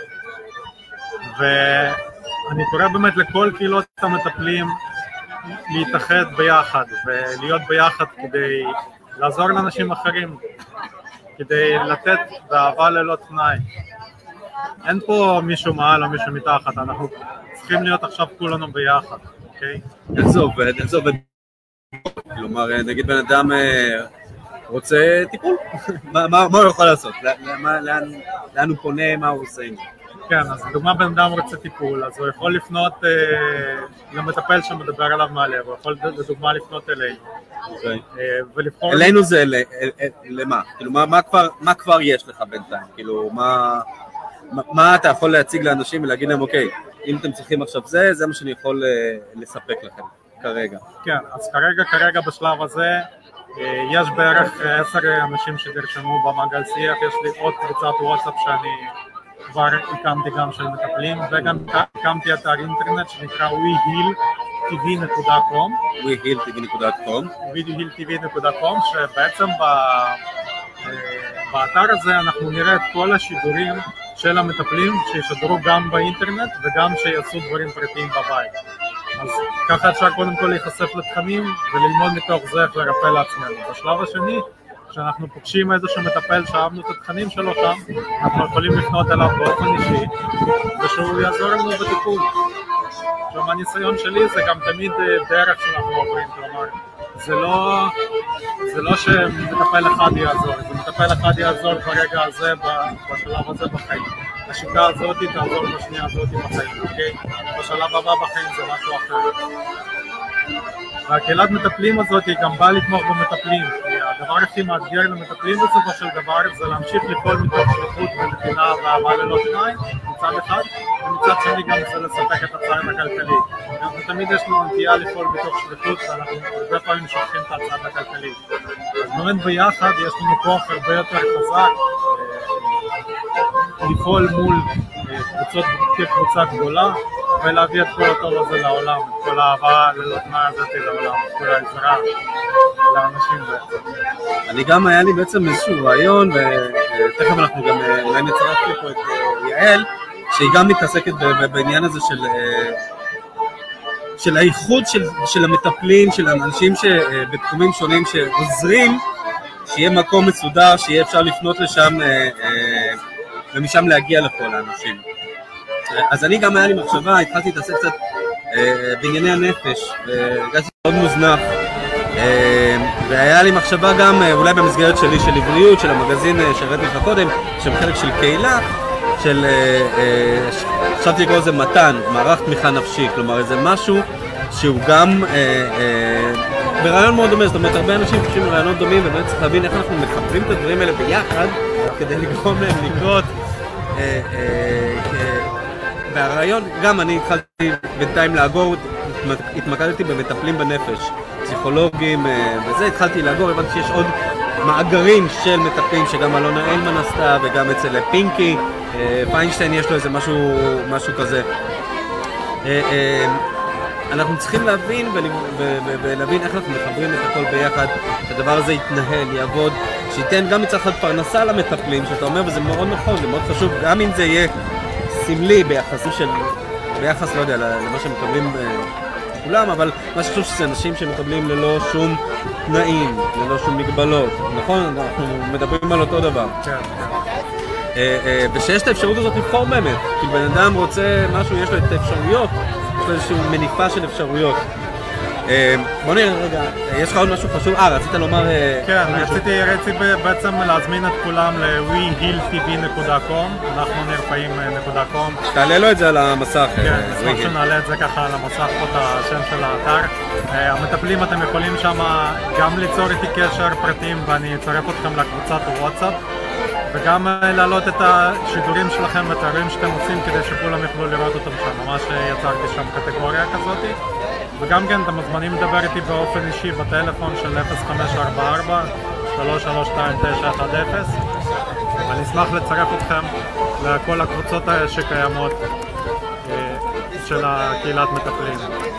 ואני קורא באמת לכל קהילות המטפלים להתאחד ביחד ולהיות ביחד כדי לעזור לאנשים אחרים, כדי לתת באהבה ללא תנאי. אין פה מישהו מעל או מישהו מתחת, אנחנו צריכים להיות עכשיו כולנו ביחד, אוקיי? איך זה עובד? איך זה עובד? כלומר, נגיד בן אדם רוצה טיפול, מה הוא יכול לעשות? לאן הוא פונה, מה הוא עושה עם זה? כן, אז לדוגמה בן אדם רוצה טיפול, אז הוא יכול לפנות למטפל שמדבר עליו מעליו, הוא יכול לדוגמה לפנות אלינו. ולבחור... אלינו זה למה? כאילו, מה כבר יש לך בינתיים? כאילו, מה אתה יכול להציג לאנשים ולהגיד להם, אוקיי, אם אתם צריכים עכשיו זה, זה מה שאני יכול לספק לכם כרגע. כן, אז כרגע, כרגע בשלב הזה, יש בערך עשר אנשים שתרשמו במעגל שיח, יש לי עוד קבוצת וואטסאפ שאני כבר הקמתי גם של מטפלים, וגם הקמתי אתר אינטרנט שנקרא ווי היל טי וי נקודה קום. ווי היל טי וי נקודה קום. ווי היל טי וי נקודה קום, שבעצם באתר הזה אנחנו נראה את כל השידורים של המטפלים שישדרו גם באינטרנט וגם שיעשו דברים פרטיים בבית. אז ככה אפשר קודם כל להיחשף לתכנים וללמוד מתוך זה איך לרפא לעצמנו. בשלב השני, כשאנחנו פוגשים איזשהו מטפל שאהבנו את התכנים שלו שם, אנחנו יכולים לפנות אליו באופן אישי ושהוא יעזור לנו בטיפול. עכשיו הניסיון שלי זה גם תמיד דרך שאנחנו עוברים, כלומר זה לא, זה לא שמטפל אחד יעזור, זה מטפל אחד יעזור ברגע הזה, בשלב הזה בחיים. השיטה הזאת תעזור בשנייה הזאת בחיים, אוקיי? בשלב הבא בחיים זה משהו אחר. והקהילת מטפלים הזאת היא גם באה לתמוך במטפלים, כי הדבר הכי מאתגר למטפלים בסופו של דבר זה להמשיך לפעול מתוך שליחות ונתינה ואהבה ללא תנאי מצד אחד, ומצד שני גם זה לספק את הצד הכלכלי. אנחנו תמיד יש לנו נטייה לפעול מתוך שליחות ואנחנו הרבה פעמים שוכחים את הצד הכלכלי. אז באמת ביחד יש לנו כוח הרבה יותר חזק לפעול מול קבוצות כקבוצה גדולה ולהביא את כל הטוב הזה לעולם, את כל האהבה ללא תנאי הזאת לעולם, את כל העזרה לאנשים בעצם. אני גם היה לי בעצם איזשהו רעיון, ותכף אנחנו גם אולי נצרף לי פה את יעל, שהיא גם מתעסקת בעניין הזה של של האיחוד של, של המטפלים, של האנשים שבתחומים שונים שעוזרים, שיהיה מקום מסודר, שיהיה אפשר לפנות לשם ומשם להגיע לכל האנשים. אז אני גם היה לי מחשבה, התחלתי להתעסק קצת בענייני הנפש, והרגשתי מאוד מוזנח, והיה לי מחשבה גם אולי במסגרת שלי של עבריות, של המגזין שהראיתי לך קודם, שהם חלק של קהילה, של, חשבתי לקרוא לזה מתן, מערך תמיכה נפשי, כלומר איזה משהו שהוא גם ברעיון מאוד דומה, זאת אומרת הרבה אנשים חושבים ברעיונות דומים, ובאמת צריך להבין איך אנחנו מחברים את הדברים האלה ביחד, כדי לגרום להם לקרות. והרעיון, גם אני התחלתי בינתיים לאגור, התמקדתי במטפלים בנפש, פסיכולוגים וזה, התחלתי לאגור, הבנתי שיש עוד מאגרים של מטפלים שגם אלונה אלמן עשתה וגם אצל פינקי, פיינשטיין יש לו איזה משהו, משהו כזה. אנחנו צריכים להבין ולהבין איך אנחנו מחברים את הכל ביחד, שהדבר הזה יתנהל, יעבוד, שייתן גם מצד אחד פרנסה למטפלים, שאתה אומר, וזה מאוד נכון, זה מאוד חשוב, גם אם זה יהיה סמלי ביחס של, ביחס, לא יודע, למה שמקבלים לכולם, אבל מה שחשוב שזה אנשים שמקבלים ללא שום תנאים, ללא שום מגבלות, נכון? אנחנו מדברים על אותו דבר. כן, כן. ושיש את האפשרות הזאת לבחור באמת, כי בן אדם רוצה משהו, יש לו את האפשרויות, יש לו איזושהי מניפה של אפשרויות. בוא נראה רגע, יש לך עוד משהו חשוב? אה, רצית לומר... כן, רציתי, רציתי בעצם להזמין את כולם ל-ווי היל טי וי דוט קום, אנחנו נרפאים דוט קום. תעלה לו את זה על המסך. כן, נשמח שנעלה את זה ככה על המסך פה, את השם של האתר. המטפלים, אתם יכולים שם גם ליצור איתי קשר פרטיים ואני אצרף אתכם לקבוצת וואטסאפ, וגם להעלות את השידורים שלכם ואת האירועים שאתם עושים כדי שכולם יוכלו לראות אותם שם. ממש יצרתי שם קטגוריה כזאת. וגם כן, אתם מוזמנים לדבר איתי באופן אישי בטלפון של אפס חמש ארבע ארבע שלוש שלוש שתיים תשע אחת אפס, ואני אשמח לצרף אתכם לכל הקבוצות שקיימות של הקהילת מטפלים.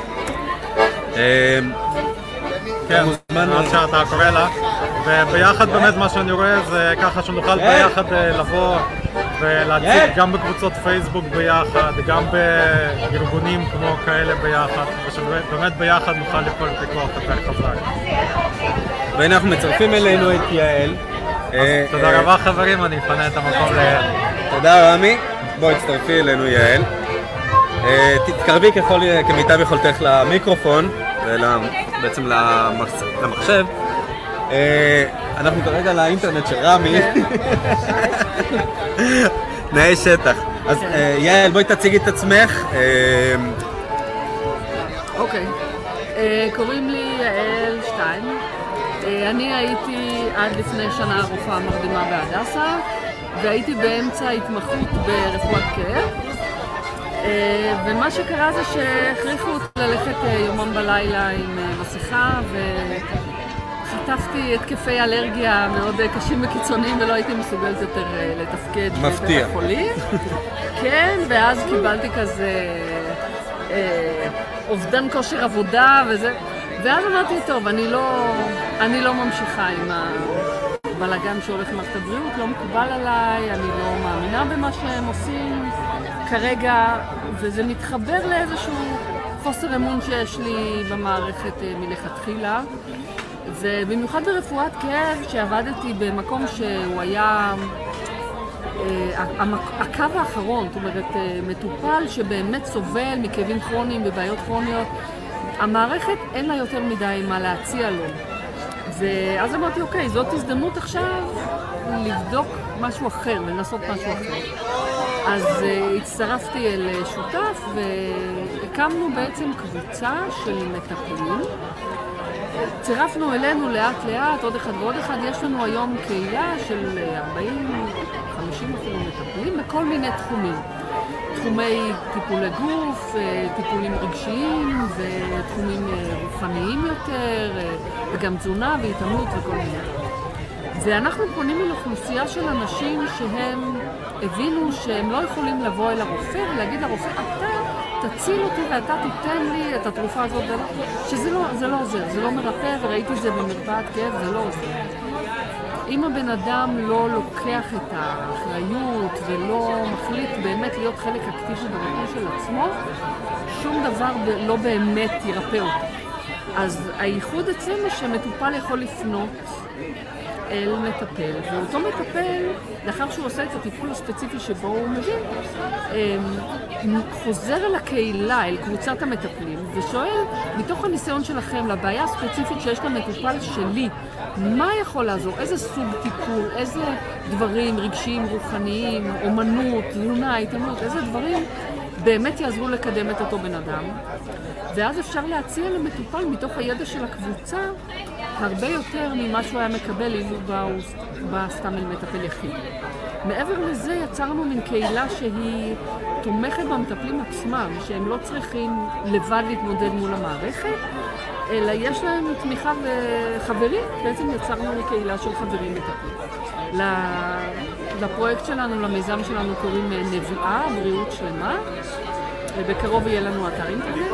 כן, עד שאתה קורא לה, וביחד באמת מה שאני רואה זה ככה שנוכל ביחד לבוא ולהציג גם בקבוצות פייסבוק ביחד, גם בארגונים כמו כאלה ביחד, ושבאמת ביחד נוכל לפעול בכוח יותר חזק. והנה אנחנו מצרפים אלינו את יעל. תודה רבה חברים, אני אפנה את המקום ליעל. תודה רמי, בואי תצטרפי אלינו יעל. תתקרבי כמיטב יכולתך למיקרופון ובעצם למחשב. אנחנו כרגע לאינטרנט של רמי. תנאי שטח. אז יעל, בואי תציגי את עצמך. אוקיי, קוראים לי יעל שטיין. אני הייתי עד לפני שנה רופאה מרדימה בהדסה, והייתי באמצע התמחות ברפואת כאב. ומה שקרה זה שהכריחו אותי ללכת יומם בלילה עם מסכה, וחטפתי התקפי אלרגיה מאוד קשים וקיצוניים ולא הייתי מסוגלת יותר לתפקד בבית החולים. כן, ואז קיבלתי כזה אובדן כושר עבודה וזה, ואז אמרתי, טוב, אני לא, אני לא ממשיכה עם הבלגן שהולך למערכת הבריאות, לא מקובל עליי, אני לא מאמינה במה שהם עושים כרגע, וזה מתחבר לאיזשהו חוסר אמון שיש לי במערכת מלכתחילה. ובמיוחד ברפואת כאב, שעבדתי במקום שהוא היה הקו האחרון, זאת אומרת, מטופל שבאמת סובל מכאבים כרוניים ובעיות כרוניות, המערכת אין לה יותר מדי מה להציע לו. ואז אמרתי, אוקיי, זאת הזדמנות עכשיו לבדוק משהו אחר, לנסות משהו אחר. אז uh, הצטרפתי אל שותף והקמנו בעצם קבוצה של מטפלים. צירפנו אלינו לאט לאט, עוד אחד ועוד אחד. יש לנו היום קהילה של ארבעים חמישים אפילו מטפלים בכל מיני תחומים. תחומי טיפולי גוף, טיפולים רגשיים ותחומים רוחניים יותר, וגם תזונה והתעמלות וכל מיני. ואנחנו פונים אל אוכלוסייה של אנשים שהם הבינו שהם לא יכולים לבוא אל הרופא ולהגיד לרופא, אתה תציל אותי ואתה תיתן לי את התרופה הזאת, שזה לא, זה לא עוזר, זה לא מרפא, וראיתי זה במרפאת כאב, זה לא עוזר. אם הבן אדם לא לוקח את האחריות ולא מחליט באמת להיות חלק אקטיבי בריפוי של עצמו, שום דבר לא באמת ירפא אותו. אז הייחוד אצלנו שמטופל יכול לפנות אל מטפל, ואותו מטפל, לאחר שהוא עושה את הטיפול הספציפי שבו הוא מבין, חוזר אל הקהילה, אל קבוצת המטפלים, ושואל, מתוך הניסיון שלכם, לבעיה הספציפית שיש למטופל שלי, מה יכול לעזור? איזה סוג טיפול, איזה דברים רגשיים, רוחניים, אומנות, תזונה, התעמלות, איזה דברים באמת יעזרו לקדם את אותו בן אדם. ואז אפשר להציע למטופל מתוך הידע של הקבוצה הרבה יותר ממה שהוא היה מקבל אילו בא סתם אל מטפל יחיד. מעבר לזה יצרנו מן קהילה שהיא תומכת במטפלים עצמם, שהם לא צריכים לבד להתמודד מול המערכת, אלא יש להם תמיכה וחברים. בעצם יצרנו קהילה של חברים מטפלים. לפרויקט שלנו, למיזם שלנו קוראים נביאה, בריאות שלמה, ובקרוב יהיה לנו אתר אינטרנט,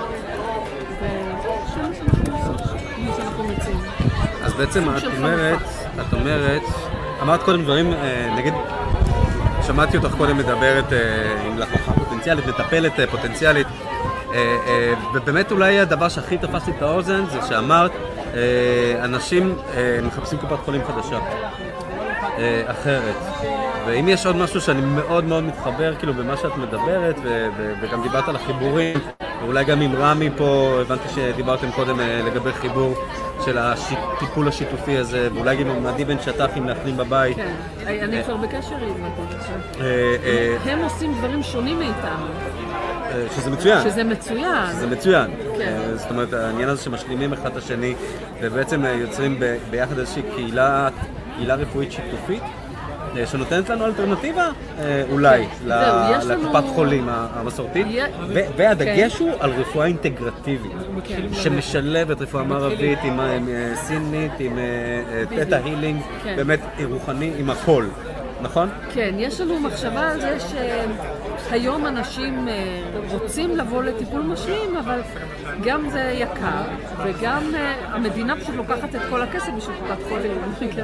וזה מה שאנחנו מציעים. אז בעצם את אומרת, את אומרת, אמרת קודם דברים, נגיד, שמעתי אותך קודם מדברת עם לקוחה פוטנציאלית, מטפלת פוטנציאלית, ובאמת אולי הדבר שהכי תפס לי את האוזן זה שאמרת, אנשים מחפשים קופת חולים חדשה, אחרת. ואם יש עוד משהו שאני מאוד מאוד מתחבר כאילו במה שאת מדברת, וגם דיברת על החיבורים, ואולי גם עם רמי פה, הבנתי שדיברתם קודם לגבי חיבור של הטיפול השיתופי הזה, ואולי גם עם עדי בן שטח עם לאחרים בבית. כן, אני כבר בקשר עם עדי. הם עושים דברים שונים מאיתנו. שזה מצוין. שזה מצוין. שזה מצוין. זאת אומרת, העניין הזה שמשלימים אחד את השני, ובעצם יוצרים ביחד איזושהי קהילה, קהילה רפואית שיתופית, שנותנת לנו אלטרנטיבה אולי לקופת חולים המסורתית, והדגש הוא על רפואה אינטגרטיבית, שמשלבת רפואה מערבית עם סינית, עם תטא הילינג, באמת רוחני עם הכל, נכון? כן, יש לנו מחשבה על זה שהיום אנשים רוצים לבוא לטיפול משלים, אבל גם זה יקר, וגם המדינה פשוט לוקחת את כל הכסף בשביל קופת חולים.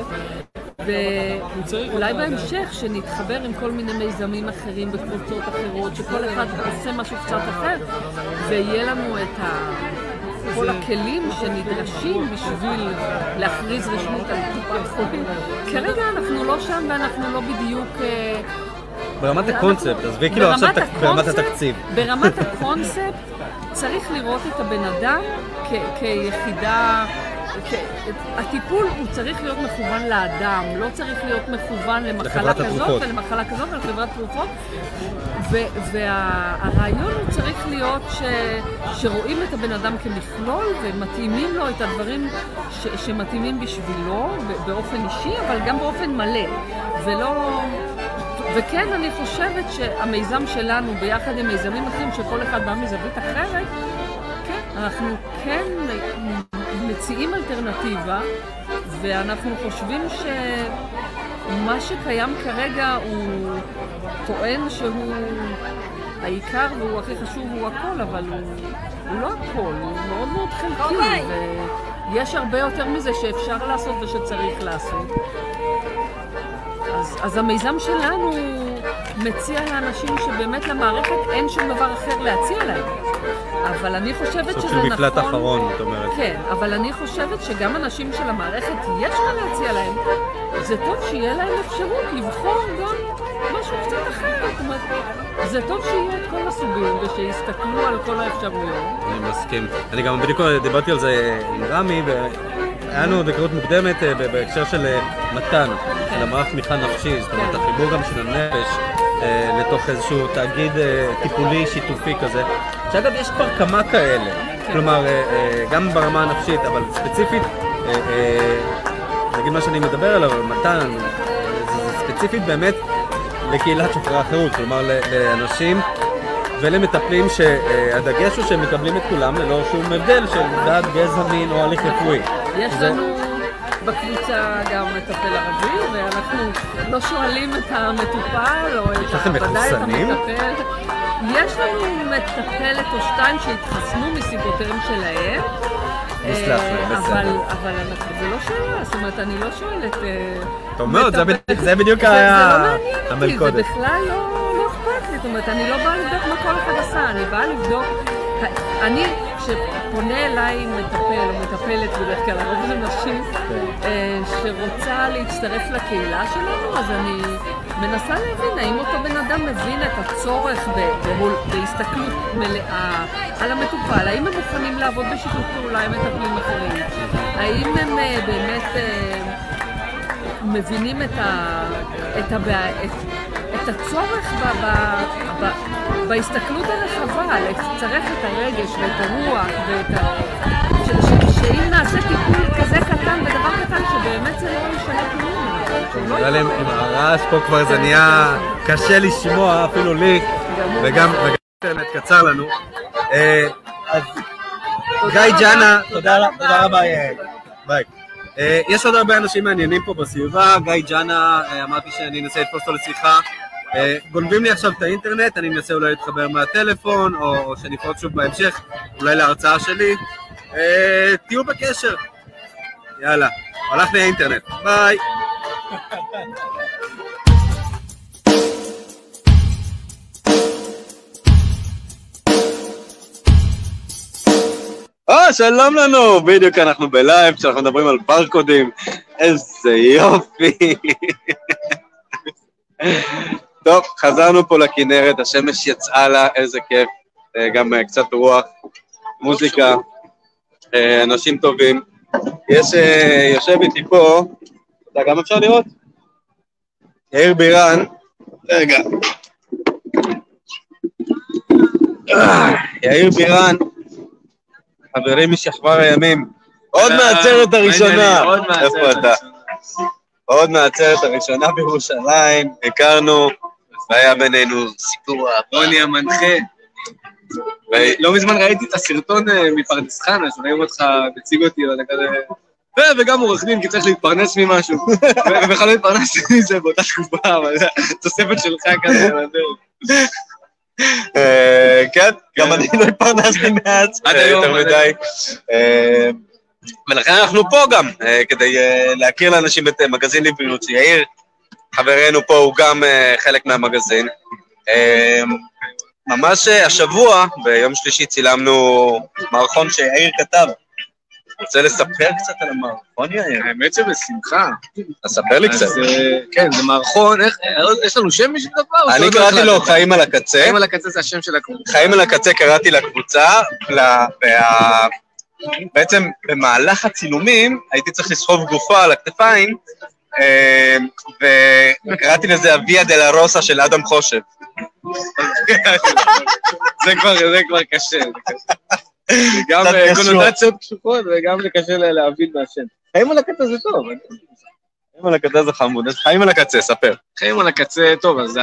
ואולי בהמשך שנתחבר עם כל מיני מיזמים אחרים בקבוצות אחרות, שכל אחד עושה משהו קצת אחר, ויהיה לנו את כל הכלים שנדרשים בשביל להכריז רשמית על קופת חולים. כרגע אנחנו לא שם ואנחנו לא בדיוק... ברמת הקונספט, אז וכאילו עכשיו ברמת התקציב. ברמת הקונספט צריך לראות את הבן אדם כיחידה... הטיפול הוא צריך להיות מכוון לאדם, לא צריך להיות מכוון למחלה כזאת ולמחלה כזאת ולחברת תרופות, והרעיון הוא צריך להיות שרואים את הבן אדם כמכלול ומתאימים לו את הדברים שמתאימים בשבילו באופן אישי, אבל גם באופן מלא. ולא... וכן, אני חושבת שהמיזם שלנו ביחד עם מיזמים אחרים שכל אחד בא מזווית אחרת, כן, אנחנו כן מציעים אלטרנטיבה, ואנחנו חושבים שמה שקיים כרגע הוא טוען שהוא העיקר והוא הכי חשוב, הוא הכל, אבל הוא, הוא לא הכל, הוא מאוד מאוד חלקי, ויש הרבה יותר מזה שאפשר לעשות ושצריך לעשות. אז, אז המיזם שלנו מציע לאנשים שבאמת למערכת אין שום דבר אחר להציע להם. אבל אני חושבת שזה נכון... מפלט אחרון, זאת אומרת. כן, אבל אני חושבת שגם אנשים של המערכת יש מה להציע להם. זה טוב שיהיה להם אפשרות לבחור גם משהו קצת אחר. זאת אומרת, זה טוב שיהיה את כל הסוגים ושיסתכלו על כל האפשרויות. אני מסכים. אני גם בדיוק דיברתי על זה עם רמי, היה לנו דקרות מוקדמת בהקשר של מתן, של המערך תמיכה נפשי, זאת אומרת, החיבור גם של הנפש לתוך איזשהו תאגיד טיפולי שיתופי כזה. שאגב, יש כבר כמה כאלה, כלומר, גם ברמה הנפשית, אבל ספציפית, נגיד מה שאני מדבר עליו, מתן, זה ספציפית באמת לקהילת שוחרי החירות, כלומר, לאנשים ולמטפלים שהדגש הוא שהם מקבלים את כולם ללא שום הבדל של דת, גזע, מין או הליך רפואי. יש לנו בקבוצה גם מטפל ערבי, ואנחנו לא שואלים את המטופל או את המטפל. יש לנו מטפלת או שתיים שהתחסנו מסיבותיהם שלהם, אבל זה לא שאלה, זאת אומרת, אני לא שואלת... טוב מאוד, זה בדיוק המלכודת. זה בכלל לא אכפת לי, זאת אומרת, אני לא באה לבדוק מה כל אחד עשה, אני באה לבדוק... אני, כשפונה אליי מטפל או מטפלת בדרך כלל, הרוב זה נשים, שרוצה להצטרף לקהילה שלנו, אז אני מנסה להבין האם אותו בן אדם מבין את הצורך בהסתכלות מלאה על המטופל, האם הם מוכנים לעבוד בשיתוף פעולה עם מטפלים אחרים, האם הם באמת מבינים את הצורך בהסתכלות הרחבה, לצרף את הרגש ואת הרוח, שאם נעשה טיפול כזה קטן ודבר קטן שבאמת זה לא משנה כלום. נראה לי עם הרעש פה כבר זה נהיה קשה לשמוע, אפילו לי, וגם אינטרנט קצר לנו. אז גיא ג'אנה, תודה רבה, ביי. יש עוד הרבה אנשים מעניינים פה בסביבה, גיא ג'אנה, אמרתי שאני אנסה לתפוס אותו לשיחה. גונבים לי עכשיו את האינטרנט, אני מנסה אולי להתחבר מהטלפון, או שנפרוץ שוב בהמשך, אולי להרצאה שלי. תהיו בקשר. יאללה, הלך לי האינטרנט. ביי. אה, שלום לנו, בדיוק אנחנו בלייב, שאנחנו מדברים על ברקודים, איזה יופי. טוב, חזרנו פה לכנרת, השמש יצאה לה, איזה כיף, גם קצת רוח, מוזיקה, אנשים טובים. יש, יושב איתי פה, אתה גם אפשר לראות? יאיר בירן, רגע. יאיר בירן, חברים משכבר הימים, עוד מהעצרת הראשונה, איפה אתה? עוד מהעצרת הראשונה בירושלים, הכרנו, והיה בינינו סיפור רוני המנחה. לא מזמן ראיתי את הסרטון מפרדס חנה, שרואים אותך, מציג אותי, ואתה כזה... וגם עורך דין, כי צריך להתפרנס ממשהו, ובכלל לא להתפרנס מזה באותה תקופה, אבל תוספת שלך כזה, כן, גם אני לא התפרנסתי מעץ, יותר מדי. ולכן אנחנו פה גם, כדי להכיר לאנשים את מגזין לבריאות, שיאיר, חברנו פה, הוא גם חלק מהמגזין. ממש השבוע, ביום שלישי, צילמנו מערכון שיאיר כתב. רוצה לספר קצת על המערכון, יאיר? האמת שבשמחה. תספר לי קצת. כן, זה מערכון, יש לנו שם בשביל דבר? אני קראתי לו חיים על הקצה. חיים על הקצה זה השם של הקבוצה. חיים על הקצה קראתי לקבוצה, בעצם במהלך הצילומים הייתי צריך לסחוב גופה על הכתפיים, וקראתי לזה הוויה דלה רוסה של אדם חושב. זה כבר קשה. גם קונוטציות קשוחות וגם זה קשה להבין מהשם. חיים על הקצה זה טוב. חיים על הקצה זה חמוד, אז חיים על הקצה, ספר. חיים על הקצה טוב, אז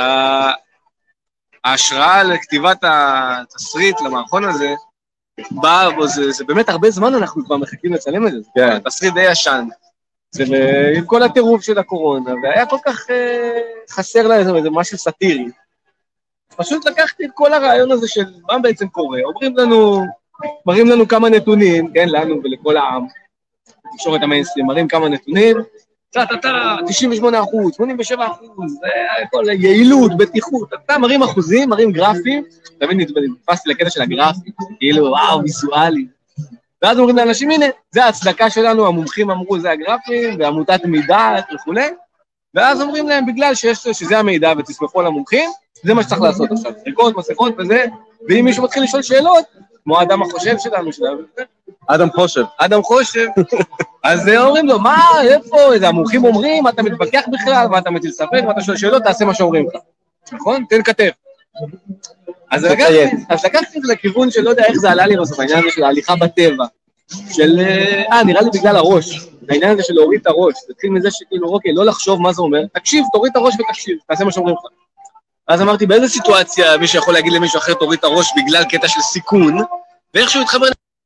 ההשראה לכתיבת התסריט למערכון הזה, בא, זה באמת הרבה זמן אנחנו כבר מחכים לצלם את זה. התסריט די ישן. זה עם כל הטירוף של הקורונה, והיה כל כך חסר לה איזה משהו סאטירי. פשוט לקחתי את כל הרעיון הזה של מה בעצם קורה, אומרים לנו, מראים לנו כמה נתונים, כן, לנו ולכל העם, תקשורת המיינסטרים, מראים כמה נתונים, אתה, אתה, תשעים ושמונה אחוז, שמונים ושבע אחוז, הכל, יעילות, בטיחות, אתה מראים אחוזים, מראים גרפים, תמיד נתפסתי לקטע של הגרפים, כאילו, וואו, ויזואלי, ואז אומרים לאנשים, הנה, זה ההצדקה שלנו, המומחים אמרו, זה הגרפים, ועמותת מידע, וכו', ואז אומרים להם, בגלל שיש, שזה המידע ותסמכו על המומחים, זה מה שצריך לעשות עכשיו, ריקות, מסכות וזה, ואם מישהו מתחיל לשאול שאלות, כמו האדם החושב שלנו, שלנו, אדם חושב. אדם חושב. אז אומרים לו, מה, איפה, איזה המומחים אומרים, אתה מתווכח בכלל, מה אתה מטיל ספק, מה אתה שואל שאלות, תעשה מה שאומרים לך. נכון? תן כתב. אז לקחתי את זה לכיוון של לא יודע איך זה עלה לי בסוף, העניין הזה של ההליכה בטבע, של, אה, נראה לי בגלל הראש, העניין הזה של להוריד את הראש, זה התחיל מזה שכאילו, אוקיי, לא לחשוב מה זה אומר, תקשיב, תוריד את הראש ותקשיב, תעשה מה שאומרים לך. אז אמרתי, באיזה סיטואציה מישהו יכול להגיד למישהו אחר תוריד את הראש בגלל קטע של סיכון, ואיכשהו יתחבר...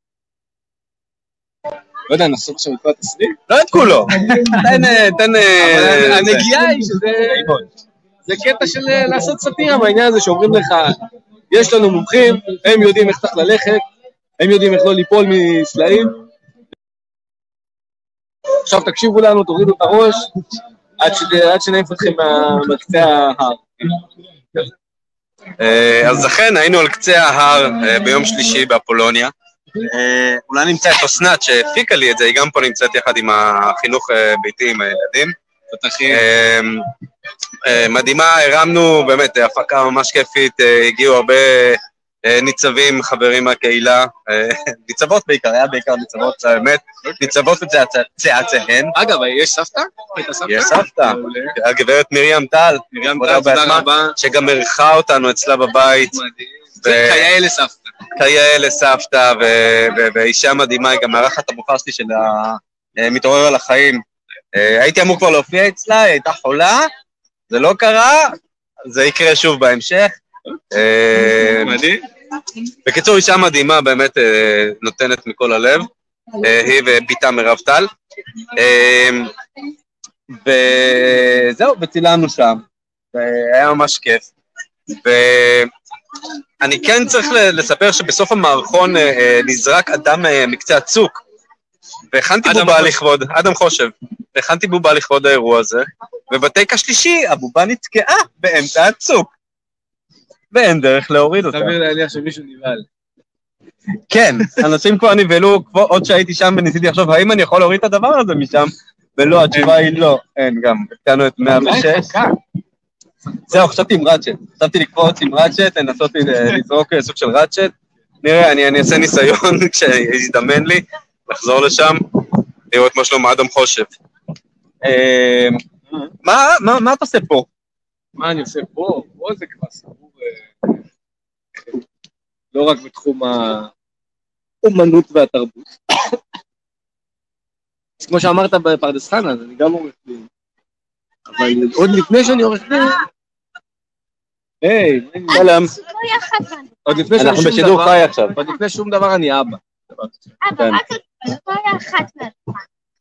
לא יודע, נסו עכשיו את כל התסריט? לא את כולו. תן, תן... אבל הנגיעה היא שזה... זה קטע של לעשות סאטירה מהעניין הזה שאומרים לך, יש לנו מומחים, הם יודעים איך צריך ללכת, הם יודעים איך לא ליפול מסלעים. עכשיו תקשיבו לנו, תורידו את הראש, עד שנעיף אתכם מקצה ההר. אז אכן היינו על קצה ההר ביום שלישי באפולוניה. אולי נמצא את אסנת שהפיקה לי את זה, היא גם פה נמצאת יחד עם החינוך ביתי עם הילדים. מדהימה, הרמנו באמת הפקה ממש כיפית, הגיעו הרבה ניצבים, חברים מהקהילה, ניצבות בעיקר, היה בעיקר ניצבות, זה האמת, ניצבות וצאצאיהן. אגב, יש סבתא? יש סבתא, הגברת מרים טל, מרים טל, תודה רבה, שגם ערכה אותנו אצלה בבית. זה כיאה לסבתא. כיאה לסבתא, ואישה מדהימה, היא גם מארחת המופע שלי של המתעורר על החיים. הייתי אמור כבר להופיע אצלה, היא הייתה חולה, זה לא קרה, זה יקרה שוב בהמשך. מדהים. בקיצור, אישה מדהימה, באמת נותנת מכל הלב, היא וביתה מירב טל. וזהו, וצילמנו שם, והיה ממש כיף. ואני כן צריך לספר שבסוף המערכון נזרק אדם מקצה הצוק, והכנתי בובה לכבוד, אדם חושב, והכנתי בובה לכבוד האירוע הזה, ובטייק השלישי, הבובה נתקעה באמצע הצוק. ואין דרך להוריד אותה. סביר להניח שמישהו נבהל. כן, אנשים כבר נבהלו, עוד שהייתי שם וניסיתי לחשוב, האם אני יכול להוריד את הדבר הזה משם? ולא, התשובה היא לא, אין, גם, הקטענו את מאה ושש. זהו, חשבתי עם ראצ'ט, חשבתי לקפוץ עם ראצ'ט, לנסות לזרוק סוג של ראצ'ט, נראה, אני אעשה ניסיון כשיזדמן לי, לחזור לשם, לראות מה שלום אדם חושב. מה אתה עושה פה? מה אני עושה פה? פה זה כבר סבור, לא רק בתחום האומנות והתרבות. כמו שאמרת בפרדס חנה, אז אני גם עורך דין. אבל עוד לפני שאני עורך דין... היי, שלום. עוד לפני אנחנו בשידור חי עכשיו. עוד לפני שום דבר אני אבא. אבא, רק סוכריה אחת מהדוכן.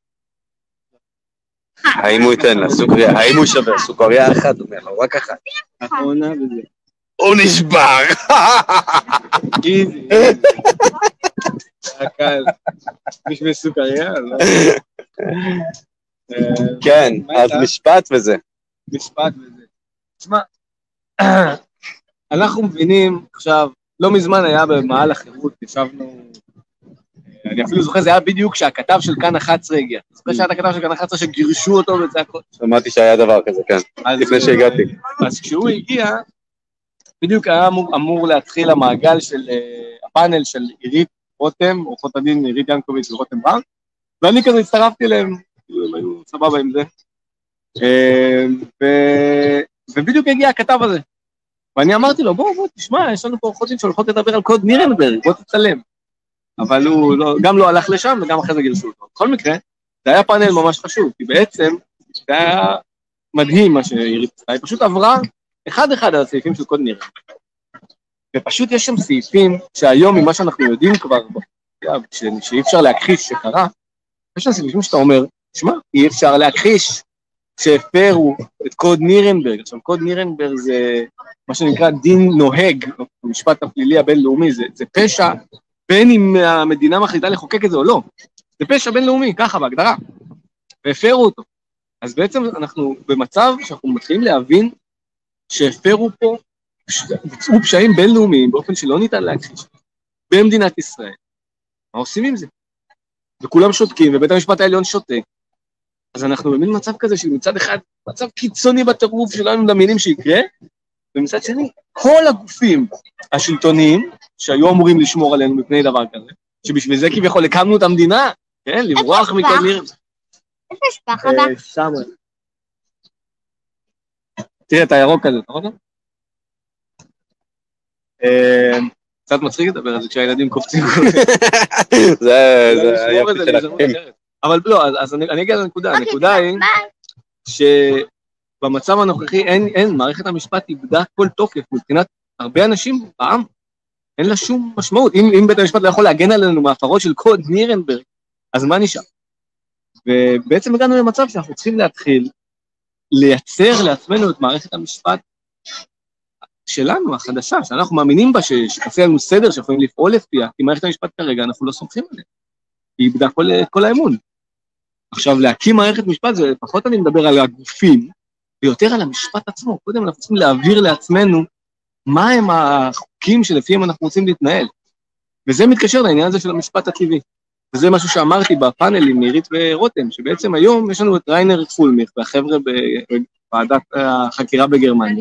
האם הוא ייתן לה סוכריה? האם הוא שווה סוכריה אחת? הוא אומר לו, רק אחת. אחרונה וזה. הוא נשבר. איזי. הקל. בשביל סוכריה, לא? כן, אז משפט וזה. משפט וזה. תשמע, אנחנו מבינים עכשיו, לא מזמן היה במעל החירות, ישבנו, אני אפילו זוכר, זה היה בדיוק כשהכתב של כאן אחת עשרה הגיע. זוכר שהיה את הכתב של כאן אחת עשרה שגירשו אותו וזה הכל. שמעתי שהיה דבר כזה, כן, לפני שהגעתי. אז כשהוא הגיע, בדיוק היה אמור, אמור להתחיל המעגל של, uh, הפאנל של עירית רותם, עורכות הדין עירית ינקוביץ' ורותם בר, ואני כזה הצטרפתי להם, הם היו סבבה עם זה. Uh, ו... ובדיוק הגיע הכתב הזה. ואני אמרתי לו, בוא, בוא, תשמע, יש לנו פה עורכות דין שהולכות לדבר על קוד נירנברג, בוא תצלם. אבל הוא לא, גם לא הלך לשם וגם אחרי זה גירשו אותו. בכל מקרה, זה היה פאנל ממש חשוב, כי בעצם זה היה מדהים מה שעירית עשתה, היא פשוט עברה אחד אחד על הסעיפים של קוד נירנברג. ופשוט יש שם סעיפים שהיום ממה שאנחנו יודעים כבר, שאי אפשר להכחיש שקרה, יש שם סעיפים שאתה אומר, תשמע, אי אפשר להכחיש שהפרו את קוד נירנברג. עכשיו, קוד נירנברג זה מה שנקרא דין נוהג, המשפט הפלילי הבינלאומי, זה, זה פשע, בין אם המדינה מחליטה לחוקק את זה או לא. זה פשע בינלאומי, ככה בהגדרה. והפרו אותו. אז בעצם אנחנו במצב שאנחנו מתחילים להבין שהפרו פה, ביצעו פשעים בינלאומיים באופן שלא ניתן להכחיש. במדינת ישראל. מה עושים עם זה? וכולם שותקים, ובית המשפט העליון שותק. אז אנחנו במין מצב כזה שמצד אחד, מצב קיצוני בטירוף שלנו מדמיינים שיקרה, ומצד שני, כל הגופים השלטוניים, שהיו אמורים לשמור עלינו מפני דבר כזה, שבשביל זה כביכול הקמנו את המדינה, כן, לברוח מכל ניר. איפה יש פח הבא? שם. תראה את הירוק הזה, נכון? קצת מצחיק לדבר על זה כשהילדים קופצים. זה היופי של הקטעים. אבל לא, אז אני אגיע לנקודה, הנקודה היא שבמצב הנוכחי אין, מערכת המשפט איבדה כל תוקף, מבחינת הרבה אנשים בעם, אין לה שום משמעות, אם בית המשפט לא יכול להגן עלינו מהפרות של קוד נירנברג, אז מה נשאר? ובעצם הגענו למצב שאנחנו צריכים להתחיל לייצר לעצמנו את מערכת המשפט שלנו, החדשה, שאנחנו מאמינים בה, שתעשה לנו סדר, שיכולים לפעול לפיה, כי מערכת המשפט כרגע אנחנו לא סומכים עליה, היא איבדה כל, כל האמון. עכשיו, להקים מערכת משפט, זה פחות אני מדבר על הגופים, ויותר על המשפט עצמו. קודם אנחנו צריכים להעביר לעצמנו, מה הם החוקים שלפיהם אנחנו רוצים להתנהל. וזה מתקשר לעניין הזה של המשפט הטבעי. וזה משהו שאמרתי בפאנלים מעירית ורותם, שבעצם היום יש לנו את ריינר פולמיך, והחבר'ה בוועדת החקירה בגרמניה,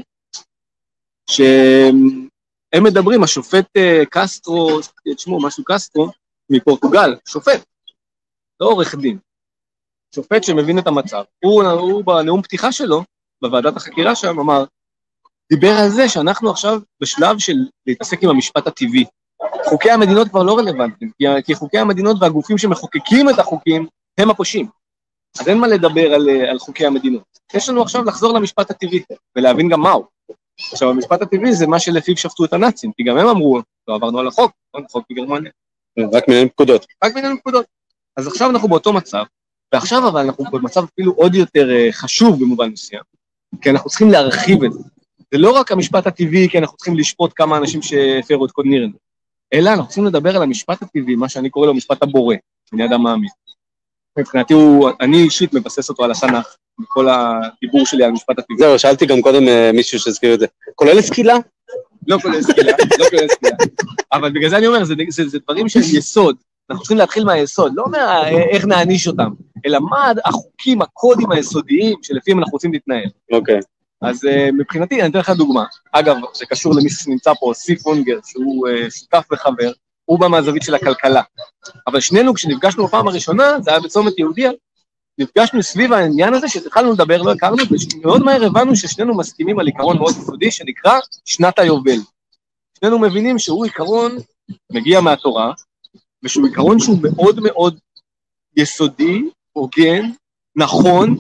שהם מדברים, השופט קסטרו, תשמעו, משהו קסטרו, מפורטוגל, שופט, לא עורך דין, שופט שמבין את המצב, הוא, הוא בנאום פתיחה שלו, בוועדת החקירה שם, אמר, דיבר על זה שאנחנו עכשיו בשלב של להתעסק עם המשפט הטבעי. חוקי המדינות כבר לא רלוונטיים, כי, כי חוקי המדינות והגופים שמחוקקים את החוקים הם הפושעים. אז אין מה לדבר על, על חוקי המדינות. יש לנו עכשיו לחזור למשפט הטבעי, ולהבין גם מהו. עכשיו, המשפט הטבעי זה מה שלפיו שפטו את הנאצים, כי גם הם אמרו, לא עברנו על החוק, חוק בגרמניה. רק מיני פקודות. רק מיני פקודות. אז עכשיו אנחנו באותו מצב, ועכשיו אבל אנחנו במצב אפילו עוד יותר חשוב במובן מסוים, כי אנחנו צריכים להרחיב את זה. זה לא רק המשפט הטבעי, כי אנחנו צריכים לשפוט כמה אנשים שהפרו את קוד נירנברג, אלא אנחנו צריכים לדבר על המשפט הטבעי, מה שאני קורא לו משפט הבורא, אני אדם מאמין. מבחינתי הוא, אני אישית מבסס אותו על התנ"ך, בכל הדיבור שלי על משפט הטבעי. זהו, שאלתי גם קודם מישהו שהזכיר את זה. כולל סקילה? לא כולל סקילה, לא כולל סקילה. אבל בגלל זה אני אומר, זה, זה, זה דברים של יסוד. אנחנו צריכים להתחיל מהיסוד, לא מה, איך נעניש אותם, אלא מה החוקים, הקודים היסודיים שלפיהם אנחנו רוצים להתנהל. אוקיי. אז מבחינתי, אני אתן לך דוגמה. אגב, זה קשור למי שנמצא פה, סיף וונגר, שהוא שותף וחבר, הוא בא מהזווית של הכלכלה. אבל שנינו, כשנפגשנו בפעם הראשונה, זה היה בצומת יהודיה, נפגשנו סביב העניין הזה, שהתחלנו לדבר, לא הכרנו, ומאוד מהר הבנו ששנינו מסכימים על עיקרון מאוד יסודי, שנקרא שנת היובל. שנינו מבינים שהוא עיקרון מגיע מהתורה, ושהוא עיקרון שהוא מאוד מאוד יסודי, הוגן, נכון,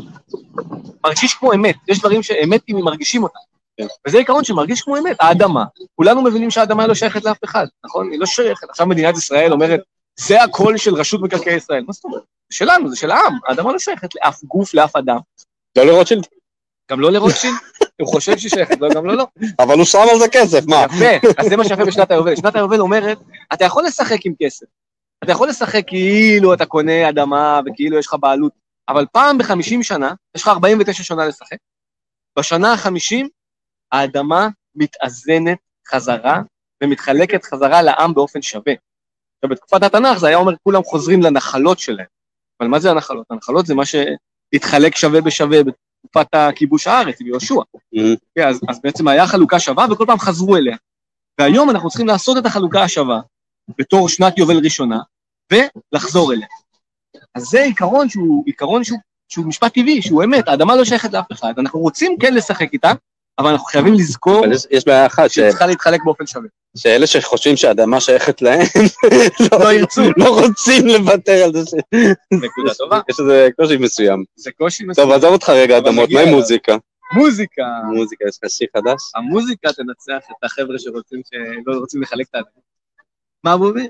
מרגיש כמו אמת. יש דברים שאמתים מרגישים אותם. וזה עיקרון שמרגיש כמו אמת, האדמה. כולנו מבינים שהאדמה לא שייכת לאף אחד, נכון? היא לא שייכת. עכשיו מדינת ישראל אומרת, זה הקול של רשות מקרקעי ישראל. מה זאת אומרת? זה שלנו, זה של העם. האדמה לא שייכת לאף גוף, לאף אדם. לא לרוטשילד? גם לא לרוטשילד. הוא חושב שהיא שייכת, לא, גם לא, לא. אבל הוא שם על זה כסף, מה? יפה, אז זה מה שיפה בשנת היובל. שנת היובל אומרת, אתה יכול לשחק עם כסף. אתה יכול לשחק כאילו אתה קונה אדמה וכאילו יש לך בעלות, אבל פעם בחמישים שנה, יש לך ארבעים ותשע שנה לשחק. בשנה החמישים, האדמה מתאזנת חזרה ומתחלקת חזרה לעם באופן שווה. עכשיו, בתקופת התנ"ך זה היה אומר, כולם חוזרים לנחלות שלהם. אבל מה זה הנחלות? הנחלות זה מה שהתחלק שווה בשווה בתקופת הכיבוש הארץ, עם יהושע. Mm-hmm. אז, אז בעצם היה חלוקה שווה וכל פעם חזרו אליה. והיום אנחנו צריכים לעשות את החלוקה השווה בתור שנת יובל ראשונה, ולחזור אליה. אז זה עיקרון שהוא, עיקרון שהוא, שהוא משפט טבעי, שהוא אמת, האדמה לא שייכת לאף אחד, אנחנו רוצים כן לשחק איתה, אבל אנחנו חייבים לזכור, יש, יש בעיה אחת, שצריכה ש... להתחלק באופן שווה. שאלה שחושבים שהאדמה שייכת להם, לא, לא ירצו, לא רוצים לוותר על זה. ש... נקודה טובה. יש איזה קושי מסוים. זה קושי מסוים. טוב, עזוב אותך רגע, אדמות, מה עם מוזיקה? מוזיקה. מוזיקה, יש לך שיר חדש? המוזיקה תנצח את החבר'ה שרוצים, שלא רוצים לחלק את האדמה. מה בובי?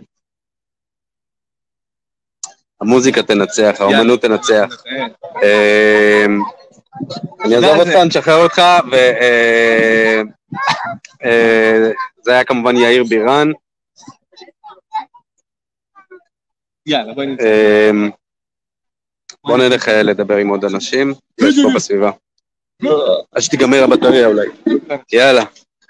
המוזיקה תנצח, האומנות תנצח. אני אעזוב אותך, נשחרר אותך, וזה היה כמובן יאיר בירן. יאללה, בואי נצא. בוא נלך לדבר עם עוד אנשים, יש פה בסביבה. אז שתיגמר הבטריה אולי. יאללה.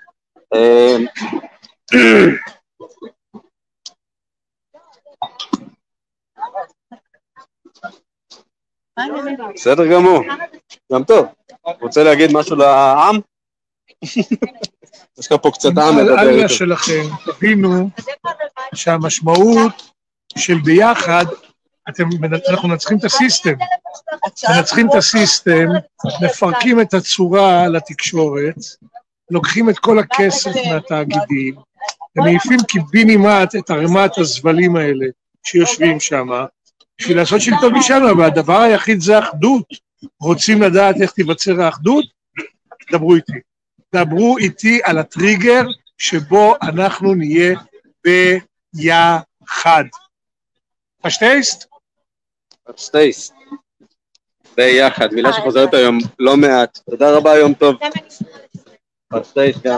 בסדר גמור, גם טוב. רוצה להגיד משהו לעם? יש לך פה קצת עם לדבר איתו. העלייה שלכם, תבינו שהמשמעות של ביחד, אנחנו מנצחים את הסיסטם. מנצחים את הסיסטם, מפרקים את הצורה לתקשורת, לוקחים את כל הכסף מהתאגידים, ומעיפים קיבינימט את הרמת הזבלים האלה שיושבים שם, בשביל לעשות שלטון משלנו, והדבר היחיד זה אחדות. רוצים לדעת איך תיווצר האחדות? דברו איתי. דברו איתי על הטריגר שבו אנחנו נהיה ביחד. פשטייסט? פשטייסט. ביחד, מילה שחוזרת היום לא מעט. תודה רבה, יום טוב. פשטייסט גם.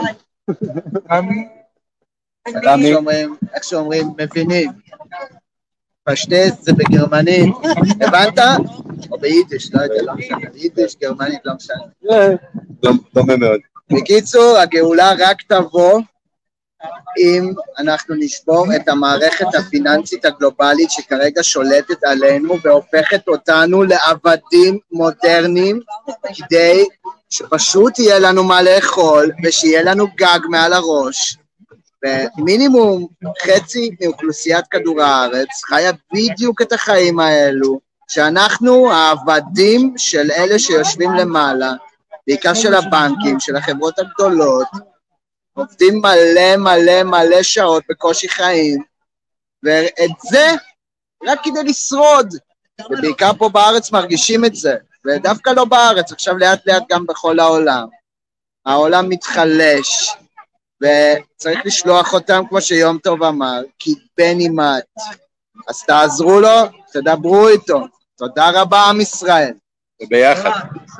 איך שאומרים, מבינים. פשטייסט זה בגרמנית, הבנת? או ביידיש, לא יודע, לא משנה, ביידיש, גרמנית, לא משנה. דומה מאוד. בקיצור, הגאולה רק תבוא אם אנחנו נשבור את המערכת הפיננסית הגלובלית שכרגע שולטת עלינו והופכת אותנו לעבדים מודרניים כדי שפשוט יהיה לנו מה לאכול ושיהיה לנו גג מעל הראש. ומינימום חצי מאוכלוסיית כדור הארץ חיה בדיוק את החיים האלו, שאנחנו העבדים של אלה שיושבים למעלה, בעיקר של הבנקים, של החברות הגדולות, עובדים מלא מלא מלא שעות בקושי חיים, ואת זה רק כדי לשרוד, ובעיקר פה בארץ מרגישים את זה, ודווקא לא בארץ, עכשיו לאט לאט גם בכל העולם. העולם מתחלש, וצריך לשלוח אותם כמו שיום טוב אמר, כי בנימט. אז תעזרו לו, תדברו איתו. תודה רבה עם ישראל. וביחד.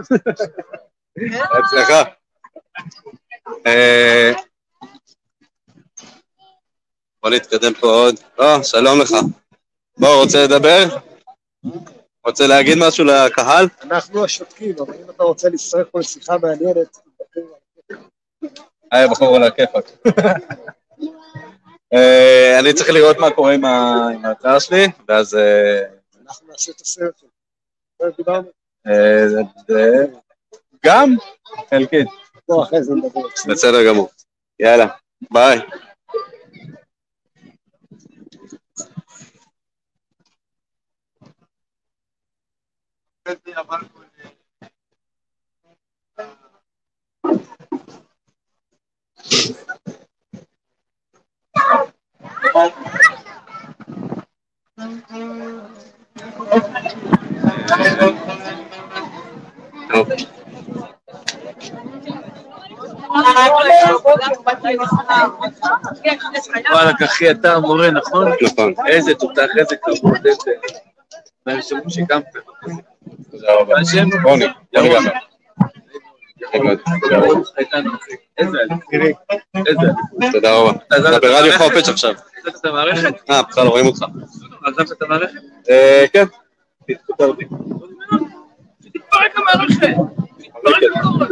הצלחה. בוא נתקדם פה עוד. או, שלום לך. בוא, רוצה לדבר? רוצה להגיד משהו לקהל? אנחנו השותקים, אבל אם אתה רוצה להצטרף פה לשיחה מעניינת, היי, בחור על הכיפק. אני צריך לראות מה קורה עם ההצעה שלי, ואז... אנחנו נעשה את הסרט. גם? חלקית. בוא, אחרי זה נדבר. בסדר גמור. יאללה, ביי. טוב. וואלק אחי, אתה המורה, נכון? נכון. איזה תותח, איזה כבוד, איזה... ואני שומעים שקמת. תודה רבה. מה השם? רוני, יאללה גם. איזה איזה. תודה רבה. אתה ברדיו חופש עכשיו. עזבת את המערכת? אה, בכלל רואים אותך. עזבת את המערכת? כן. תתפטר אותי. תתפרק המערכת! תתפרק הכל!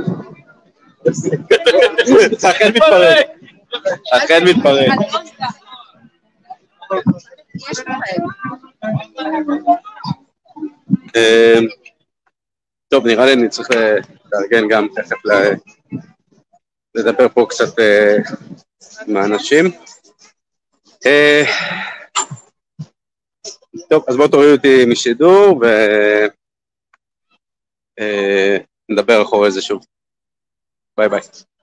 זה אכן מתפרק. אכן מתפרק. טוב, נראה לי אני צריך לארגן גם תכף לדבר פה קצת עם האנשים. טוב, אז בואו תורידו אותי משידור ונדבר אחרי זה שוב. ביי ביי.